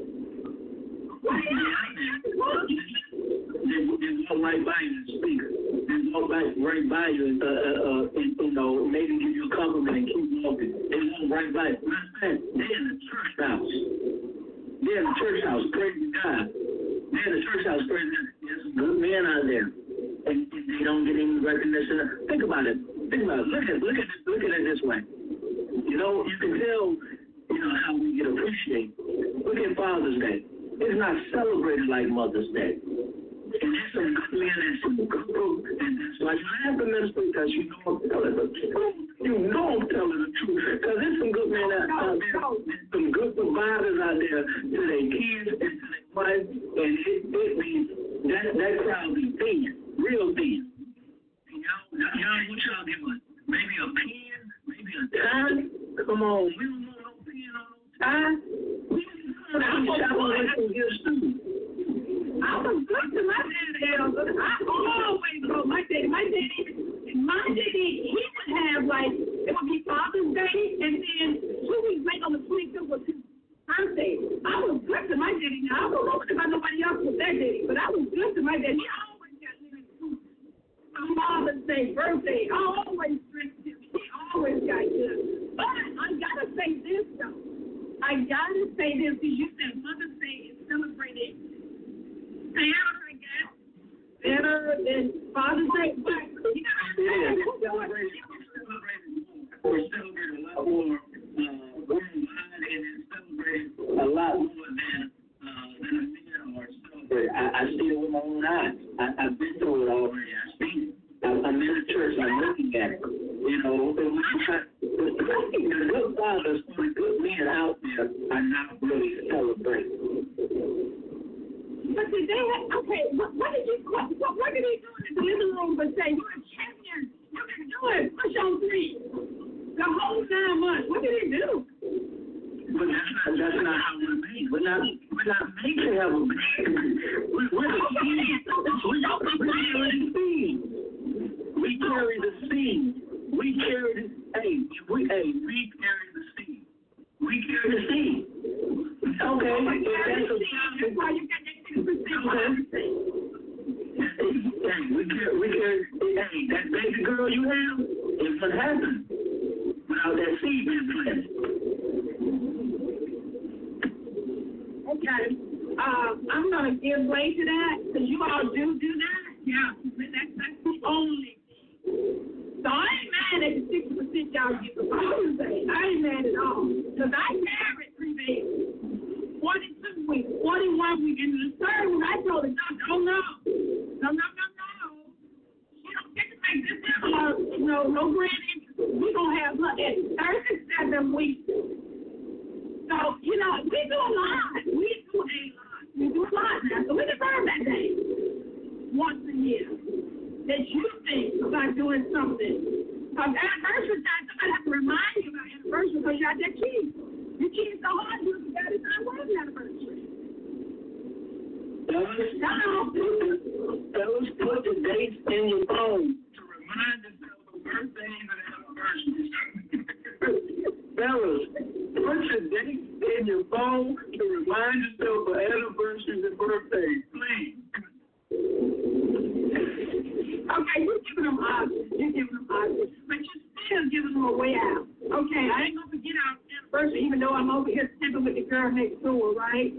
They walk right by you and speak. They walk right, right by you and, uh, uh, uh, and, you know, maybe give you a compliment and keep walking. They walk right by you. They're in the church house. They're in the church house, praising God. They're in the church house, praising God. There's some good men out there, and, and they don't get any recognition. Think about it. Think about it. Look at, look at, look at it this way. You know, you can tell, you know, how we get appreciated. Look at Father's Day. It's not celebrated like Mother's Day. And there's some good men and some good group. And that's why you have to minister because you know I'm telling the truth. You know I'm telling the truth. Because there's some good men out, out there. There's some good providers out there to their kids and to their wife. And it, it means that, that crowd is thin, real thin. And y'all, y'all, what y'all give us? Maybe a pen? Maybe a tie? Come on. We don't want no pen on no tie. I'm shopping gifts too. I was good to my daddy. I always go. My daddy, my daddy, my daddy, he would have like, it would be Father's Day, and then two weeks later on the twenty-fifth was his birthday. I was good to my daddy. Now, I don't know about nobody else with their daddy, but I was good to my daddy. He always got living food. On Father's Day, birthday, I always dressed him. He always got good. But I gotta say this, though. I gotta say this because you said Mother's Day is celebrated better, I guess, better than Father's Day. But you know, it's celebrated. We're celebrating a lot more uh, worldwide, and it's celebrated a lot more than uh, than men are celebrated. I, I see it with my own eyes. I, I've been through it already. I've seen it. I, I'm in the church. I'm looking at it. You know, the good fathers, the good men out there are not really celebrating. But did they have, okay, what, what did you, what, what did he do in the living room but say, you're a champion, you can do it, push on three, the whole nine months, what did he do? But that's not, that's not how we're made. We're not, we're not made to have a baby. We're, we're the seed. We're the seed. We We carry the seed. We carry the hey, we hey, we carry the seed. We carry the seed. Okay. That's why you got that six percent. Hey, we carry, we carry, hey, that baby girl you have, it would happen without that seed being planted. Okay. Uh, I'm going to give way to that because you all do do that. Yeah. That's, that's the only thing. So I ain't mad at the six percent y'all get the bonus. I ain't mad at all. Because I carried three babies. forty-two weeks, forty-one weeks, and the third one, I told the doctor, oh no. No, no, no, no. You don't get to make this envelope. No, no grand interest. We're going to have her at thirty-seven weeks. So, you know, we do a lot. We do a lot. We do a lot now. So we deserve that day once a year that you think about doing something. Because anniversary time, somebody has to remind you about anniversary because you got that key. Your key is so hard, you forgot it's not worth an anniversary. Fellas, fellas, put the dates in your phone to remind yourself of birthdays and anniversaries. Fellas, put your dates in your phone to remind yourself of anniversaries and birthdays, please. Okay, you're giving them options. You're giving them options. But you're still giving them a way out. Okay, I ain't going to forget our anniversary, even though I'm over here stepping with the girl next door, right?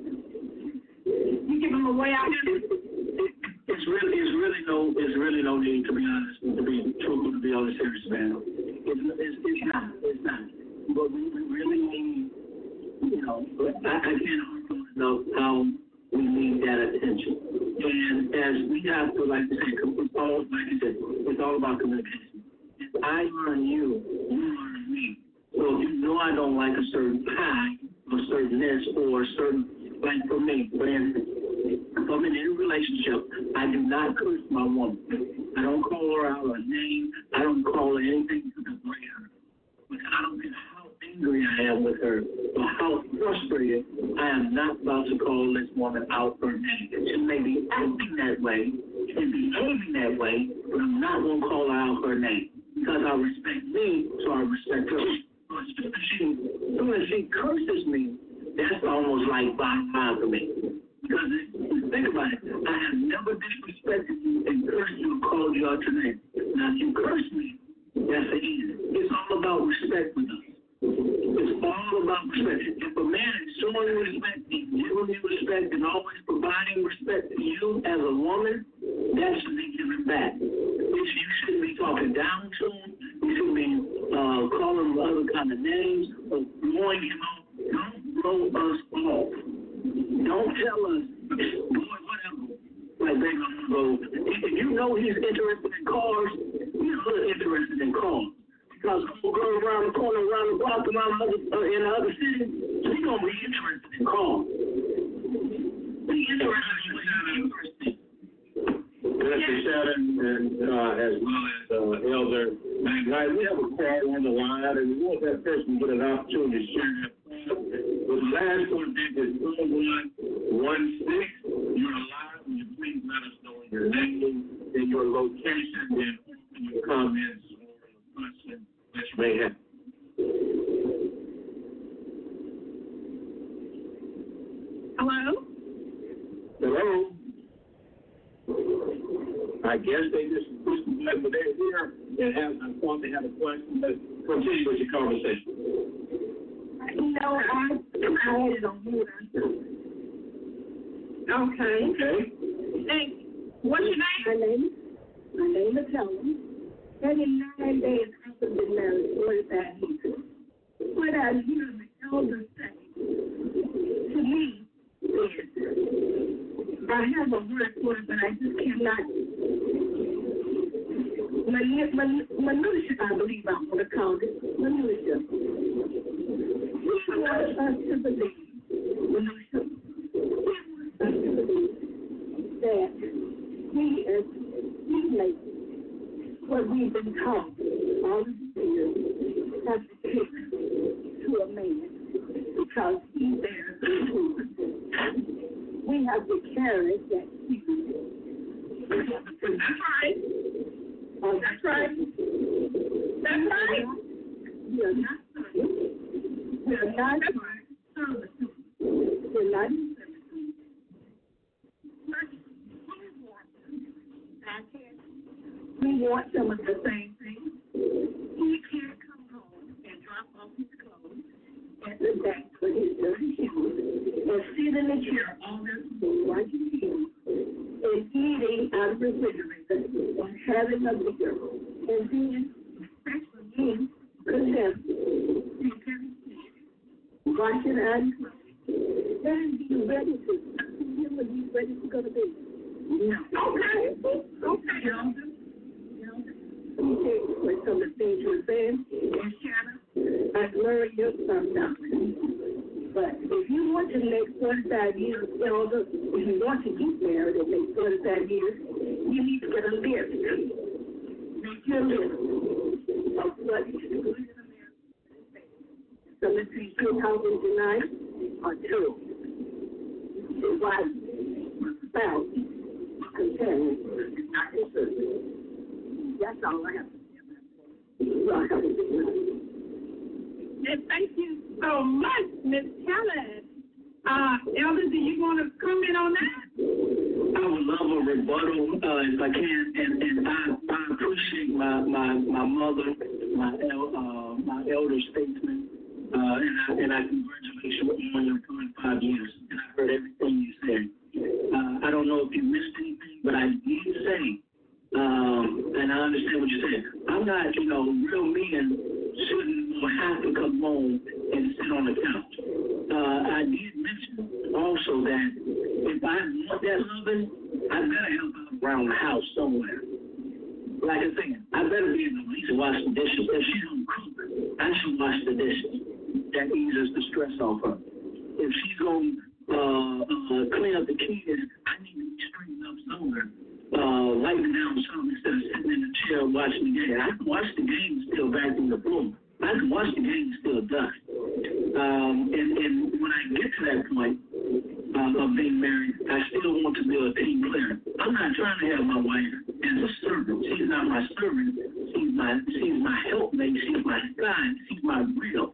You give them a way out. It's really, it's really no, it's really no need to be honest, to be truthful, to be on the serious, man. It's, it's, it's not, it's not. But we, we really need, you know, I, I can't argue enough how we need that attention. And as we have to, like I said, it's all, like I said, it's all about communication. If I learn you, you learn me. So if you know I don't like a certain pie, or certain this, or a certain, like for me, for instance, if I'm in any relationship, I do not curse my woman. I don't call her out a name. I don't call her anything to degrade her. But I don't care how angry I am with her or how frustrated, I am not about to call this woman out her name. She may be acting that way and behaving that way, but I'm not going to call her out her name because I respect me, so I respect her. So as soon as she, as soon as she curses me, that's almost like bye-bye for me. Because it, think about it, I have never disrespected you and cursed you and called you out your name. Now, if you curse me, that's the end. It's all about respect with us. It's all about respect. If a man is showing you respect, giving you respect, and always providing respect to you as a woman, that should be given back. You shouldn't be talking down to him. You shouldn't be uh, calling him other kind of names or blowing him off. Don't blow us off. Don't tell us, boy, whatever. Like, baby, I'm going to go. If you know he's interested in cars, he's really interested in cars. Because we'll go around the corner, around the block, around the other, uh, in the other city, he's going to be interested in cars. Be interested in interested. Mister Shannon, and uh, as well as uh, Elder McKnight, we have a call on the line, and we want that person to get an opportunity to share that. The last one is four one one six. You're alive. Will you please let us know your name and your location and your comments or question that you may have. Hello? Hello? I guess they just pushed the button, but they're here and have, I thought they had a question. Let's continue with your conversation. No, I, I had it on mute. Okay. Okay. Thank you. What's your name? My name, my name is Helen. thirty-nine days after being married, forty-five years. What I hear the elders say to me is, I have a word for it, but I just cannot. Manu- man- Minutia, I believe I want to call it. Minutia. He wants us to believe, Minutia, he wants us to believe that he is, he makes what we've been taught all these years as a kid to a man because he bears the fruit. We have to carry that seed. That's right. Um, That's right. right. That's right. We are not serving. We are not servitude. We're not in servitude. We want some of the same things. He can't come home and drop off his clothes at the back with his dirty shoes and sit in the chair all afternoon watching T V and eating out of the refrigerator and having a beer. And then, especially me, contempt, watching and then be ready to see him when he's ready to go to bed. No. Okay. Okay, Elder. Let me tell you what some of the things you're saying. And Shanna, I've learned your son now. But if you want to make forty-five years, Elder, if you want to get married and make forty-five years, you need to get a list. Make your list of what is good in America. So let's see, two thousand tonight or two. Your wife, spouse, companion, not your sister. That's all I have to say about that. And thank you so much, Miss Helen. Uh, Elder, do you want to comment on that? I would love a rebuttal uh, if I can, and, and I, I appreciate my, my, my mother, my el, uh, my elder statesman, uh, and, I, and I congratulate you on your twenty-five years. And I heard everything you said. Uh, I don't know if you missed anything, but I did say. Um, and I understand what you said. I'm not, you know, real men shouldn't have to come home and sit on the couch. Uh, I did mention also that if I want that loving, I better help out around the house somewhere. Like I said, I better be able to at least wash the dishes. If she don't cook, I should wash the dishes. That eases the stress off her. If she's going to uh, uh, clean up the kids, I need to be straightened up somewhere. Uh, wiping down something instead of sitting in the chair watching the game. I can watch the game and still vacuum the floor. I can watch the game and still dust. Um, and, and when I get to that point uh, of being married, I still want to be a team player. I'm not trying to have my wife as a servant. She's not my servant. She's my she's my helpmate. She's my guide. She's my real.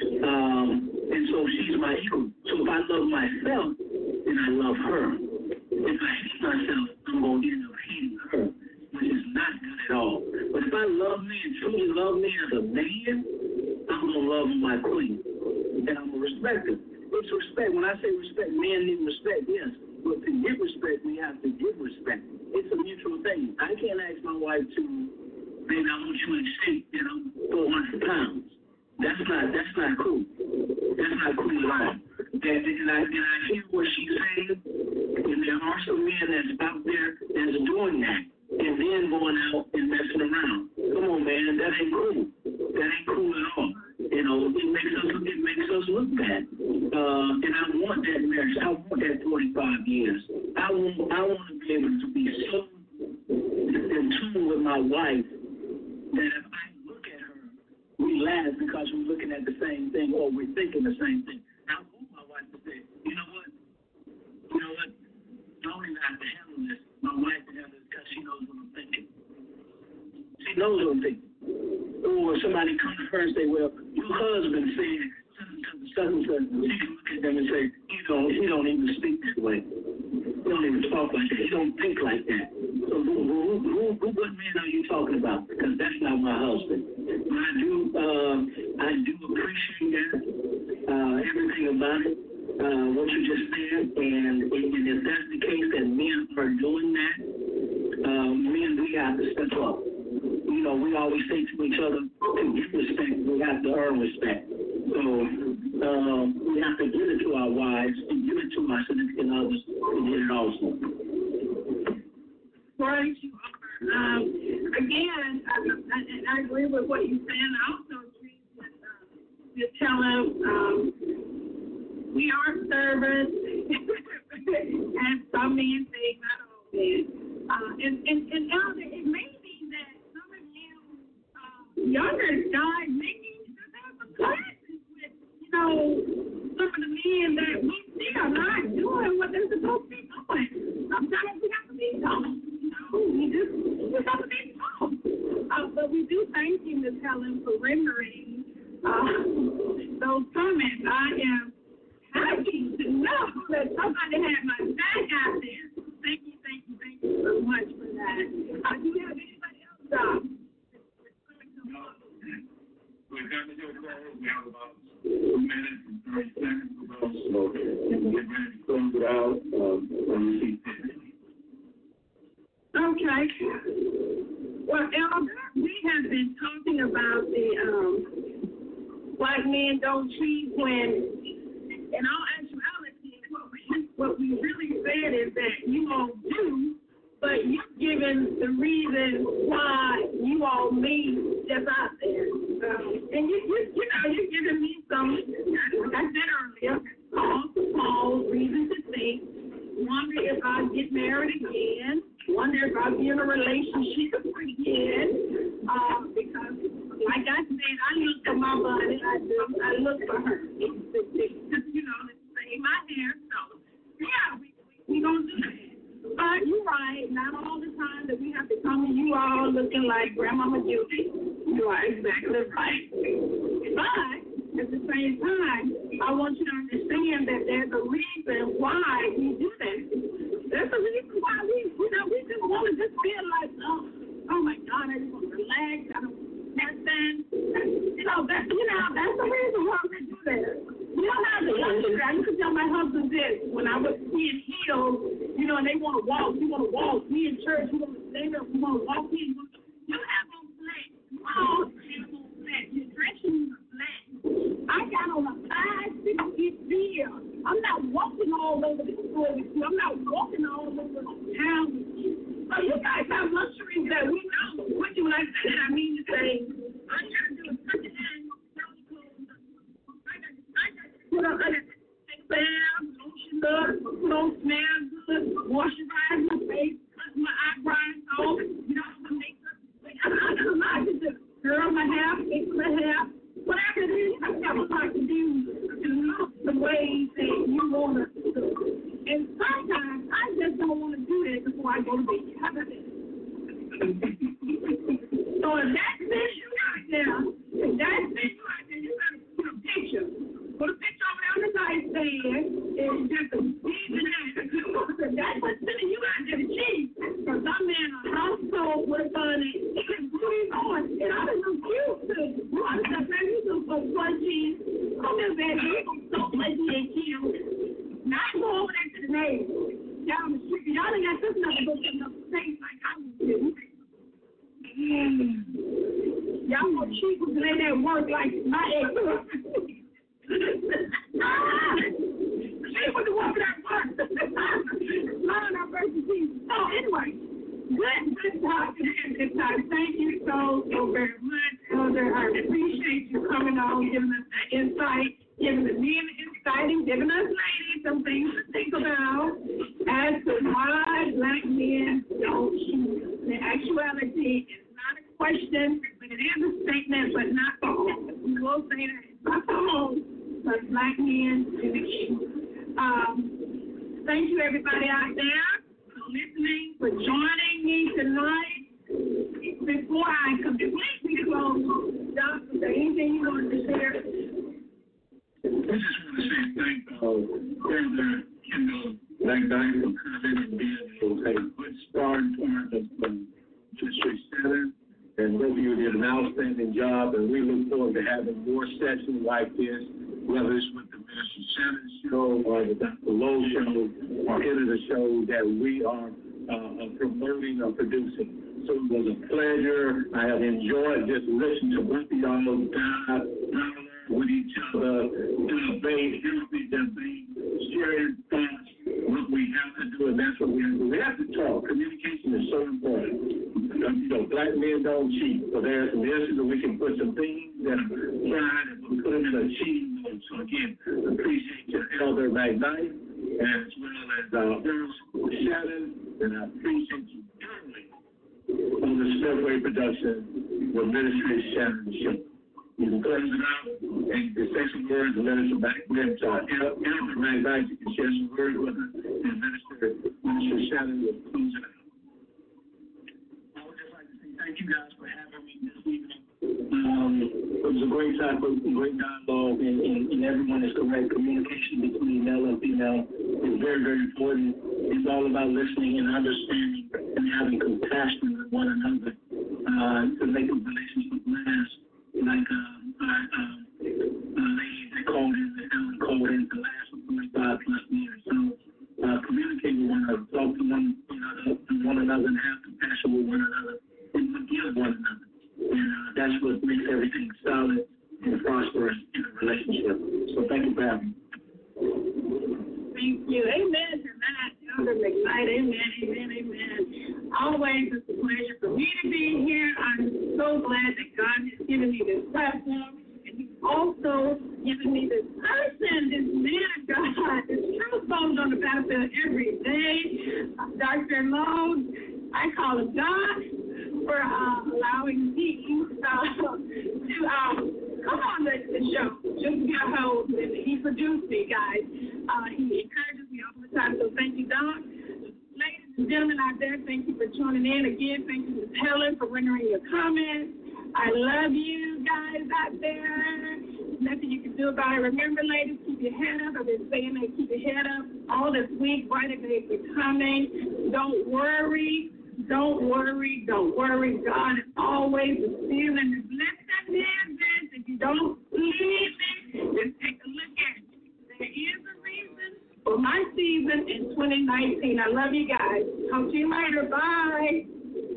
Um, and so she's my equal. So if I love myself, then I love her. If I hate myself, I'm going to end up hating her, which is not good at all. But if I love me and truly love me as a man, I'm going to love my queen. And I'm going to respect her. It's respect. When I say respect, men need respect, yes. But to give respect, we have to give respect. It's a mutual thing. I can't ask my wife to, baby, I want you in shape, and I'm four hundred pounds. That's not, that's not cool. That's not cool at all. And, and, I, and I hear what she's saying. And there are some men that's out there that's doing that and then going out and messing around. Come on, man, that ain't cool. That ain't cool at all. You know, it makes us it makes us look bad. Uh, and I want that marriage. I want that forty-five years. I want I want to be able to be so in tune with my wife that if I look at her, we laugh because we're looking at the same thing or we're thinking the same thing. I want my wife to say, you know what? You know what? I don't even have to handle this. My wife can handle this because she knows what I'm thinking. She knows what I'm thinking. Or somebody comes to her and say, well, your husband said such and such. She can look at them and say, he don't, he don't even speak this way. He don't even talk like that. He don't think like that. So who, who, who, who what man are you talking about? Because that's not my husband. But I do, uh, I do appreciate that, uh, everything about it. Uh, what you just said, and, and if that's the case that men are doing that, um, men, we have to step up. You know, we always say to each other, to get respect, we have to earn respect. So um, we have to give it to our wives and give it to our significant others to get it also. Praise you. Um, again, I, I, and I agree with what you're saying. I also agree with uh, you telling um, we are servants, and some men say not all men. Uh, and, and, and Elder, it may be that some of you uh, younger guys maybe should have some classes with, you know, some of the men that we see are not doing what they're supposed to be doing. Sometimes we have to be told. You know, we just we have to be told. Uh, but do thank you, Miz Helen, for rendering uh, those comments. I am happy to know that somebody had my back out there. Thank you, thank you, thank you so much for that. Uh, do we have anybody else? Uh, We're coming to a close. We have about two minutes and thirty seconds to go. So get ready to close it out um, when you see fit. Okay. Well, Elder, we have been talking about the um, black men don't cheat when, in all actuality, what we, what we really said is that you all do, but you've given the reason why you all meet just out there. Um, and you, you, you know, you're giving me some, like I said earlier, cause to pause, reason to think, wonder if I'll get married again, wonder if I'll be in a relationship again, uh, because, like I said, I look for my body, I do, I look for her, just, you know, to save my hair, so, yeah, we, we, we gonna do that. But you're right, not all the time that we have to come to you all looking like Grandmama Judy. You are exactly right. But at the same time, I want you to understand that there's a reason why we do that. There's a reason why we, you know, we just want to just feel like, oh, oh my God, I just want to relax. I don't want nothing. You know, that, you know, that's the reason why we do that. You don't have to luxury. I used to tell my husband this when I was being healed, you know, and they want to walk. You want to walk. We in church, we want to stay there. We want to walk in. You have on flat. You all have on flat. You're dressing in flat. I got on a five, six inch deal. I'm not walking all over the store with you. I'm not walking all over the town with you. So you guys have luxuries that we know. What you like that? I mean to say, all you got to do is put your hand on the put on, I got to take a bath, lotion up, put on smell good, moisturize my face, cut my eyebrows off, you know, some makeup. I got a lot to do. Curl my hair, fix my hair, whatever it is, I got a lot to do to look the way that you want to do. And sometimes I just don't want to do that before I go to bed. How about that? So if that fits you out there, if that fits you out there, you got to put a picture. Put a picture over there on the nightstand and just a season that. That's what's sending you out there to cheat. Because I'm in a household with a bunny. And booties on. And I was so cute too. You want to say, man, you do some fudgies. Come here, baby. You so fudgy and cute. Now I go over there to the neighbor. Y'all on the street. Y'all ain't got this nothing but getting up face like I was doing. Mm. Y'all more cheap with lay that work like my ex. She was the one that worked. Lord have mercy, Jesus. So anyway, good, good talking and good time. Thank you so, so very much, Elder. I appreciate you coming on, giving us that insight, giving the men insight, and giving us ladies some things to think about as to why black men don't cheat. The actuality is not a question, but it is a statement, but not all. We will say that it's not all. But black men do cheat. Um, thank you, everybody out there, for listening, for joining me tonight. Before I completely close, Doc, is there anything you want to share? I just want to say thank you, Elder Kendall Black Diamond, for coming and being a good start towards um, District seven. And both of you did an outstanding job, and we look forward to having more sessions like this, whether it's with the Minister Shannon show or the Doctor Lowe show or any of the shows that we are uh, promoting or producing. So it was a pleasure. I have enjoyed just listening to both of y'all dialogue with each other, debate, healthy debate, sharing thoughts, what we have to do, and that's what we have to do. We have to talk. Communication is so important. You know, black men don't cheat. So there's some issues that we can put some things that are tried and put them in a cheating mode. So again, I appreciate your Elder McKnight as well as uh, Bruce Shannon, and I appreciate you dearly on the Smithway production with Minister Shannon Show. You can close it out and you can say some words and let us back then to Elder McKnight. You can share some words with us, and Minister, Minister Shannon will close it out. Thank you guys for having me this evening. Um, it was a great time, a great dialogue, and, and, and everyone is correct. Communication between male and female is very, very important. It's all about listening and understanding and having compassion with one another uh, to make a relationship last. Like um, our um, uh, lady that called in, that Ellen called in, to last for twenty-five plus years. So uh, communicate with one another, talk to one, you know, to one another, and have compassion with one another, and forgive one another. And uh, that's what makes everything solid and prosperous in a relationship. So thank you for having me. Thank you. Amen to that, Elder McKnight. Amen, amen, amen. Always it's a pleasure for me to be here. I'm so glad that God has given me this platform. And He's also given me this person, this man of God, this truth bones on the battlefield every day. Doctor Lowe, I call him God, for uh, allowing me uh, to um, come on the, the show, just be a host. And he produced me, guys. Uh, he encourages me all the time, so thank you, Doc. Ladies and gentlemen out there, thank you for tuning in. Again, thank you, Miz Helen, for rendering your comments. I love you guys out there. Nothing you can do about it. Remember, ladies, keep your head up. I've been saying that, keep your head up all this week. Brighter days are coming. Don't worry. Don't worry. Don't worry. God is always still in the blessed man. If you don't believe it, just take a look at it. There is a reason for my season in twenty nineteen. I love you guys. Talk to you later. Bye.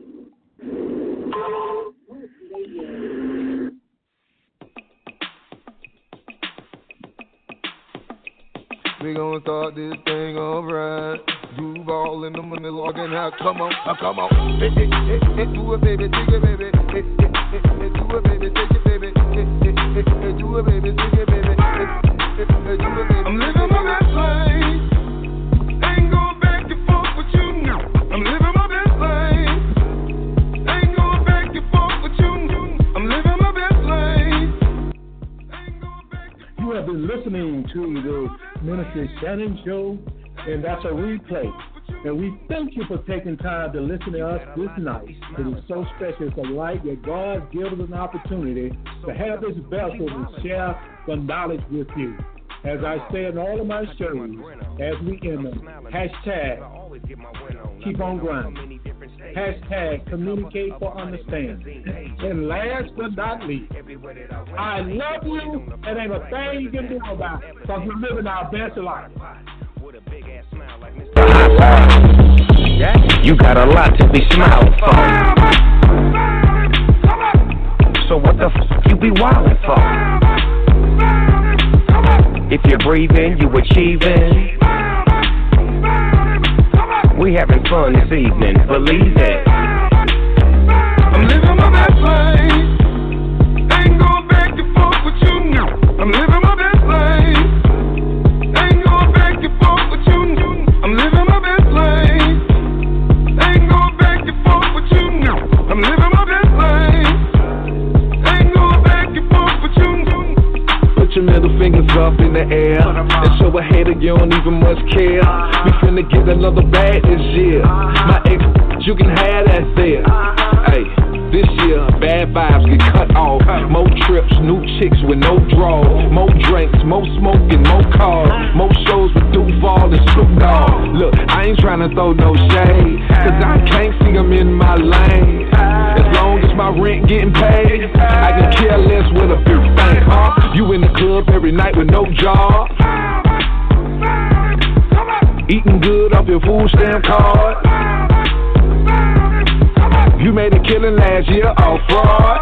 We gonna start this thing alright. Duval in the money logging out. Come on, oh, come on. Hey, hey, hey, hey, do it, baby, take it, baby. Hey, hey, hey, hey, do it, baby, take it, baby. Hey, hey, hey, hey, do it, baby, take it, baby. Hey, hey, hey, do it, baby. I'm living my best life. Ain't going back and forth with you now. I'm living my best life. Ain't going back and forth with you now. I'm living my best life. Ain't going back and forth. You have been listening to the Ministry Shannon Show, and that's a replay. And we thank you for taking time to listen to us this night. It is so special. It's a light that God gives us an opportunity to have this vessel to share the knowledge with you. As I say in all of my shows, as we end them, hashtag keep on grinding. Hashtag communicate for understanding. And last but not least, I love you, and ain't a thing you can do about it, because we're living our best life. You got a lot to be smiling for. So what the f*** you be wildin' for? If you're breathing, you achieving. We having fun this evening, believe it. I'm living my best life. Ain't going back and forth with you now. I'm living my best life. Ain't going back and forth with you now. I'm living my best life. Ain't going back and forth with you now. I'm living my best life. Ain't going back and forth with you now. Put your middle fingers up in the air and show a hater you don't even much care. We finna get another bag this year. My ex, you can have that there. Hey, this year bad vibes get cut off. More trips, new chicks with no draw. More drinks, more smoking, more cars. More shows with Duval and Snoop Dogg. Look, I ain't tryna throw no shade, cause I can't see them in my lane. As long as my rent getting paid, I can care less with a big thing, huh? You in the club every night with no job, eating good off your food stamp card. You made a killing last year off fraud.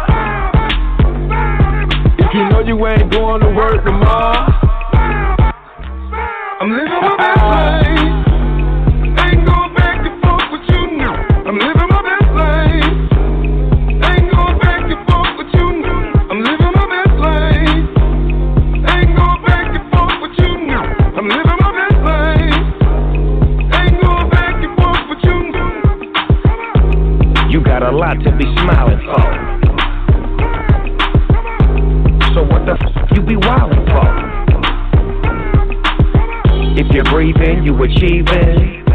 If you know you ain't going to work tomorrow, I'm living my best life. Ain't going back and forth with you now. I'm living my best life. Ain't going back and forth with you now. I'm living my best life. Ain't going back and forth with you now. I'm living my best life. Ain't going back and forth with you now. You got a lot to be smiling for. So what the f*** you be wildin' for? If you're breathing, you achieving.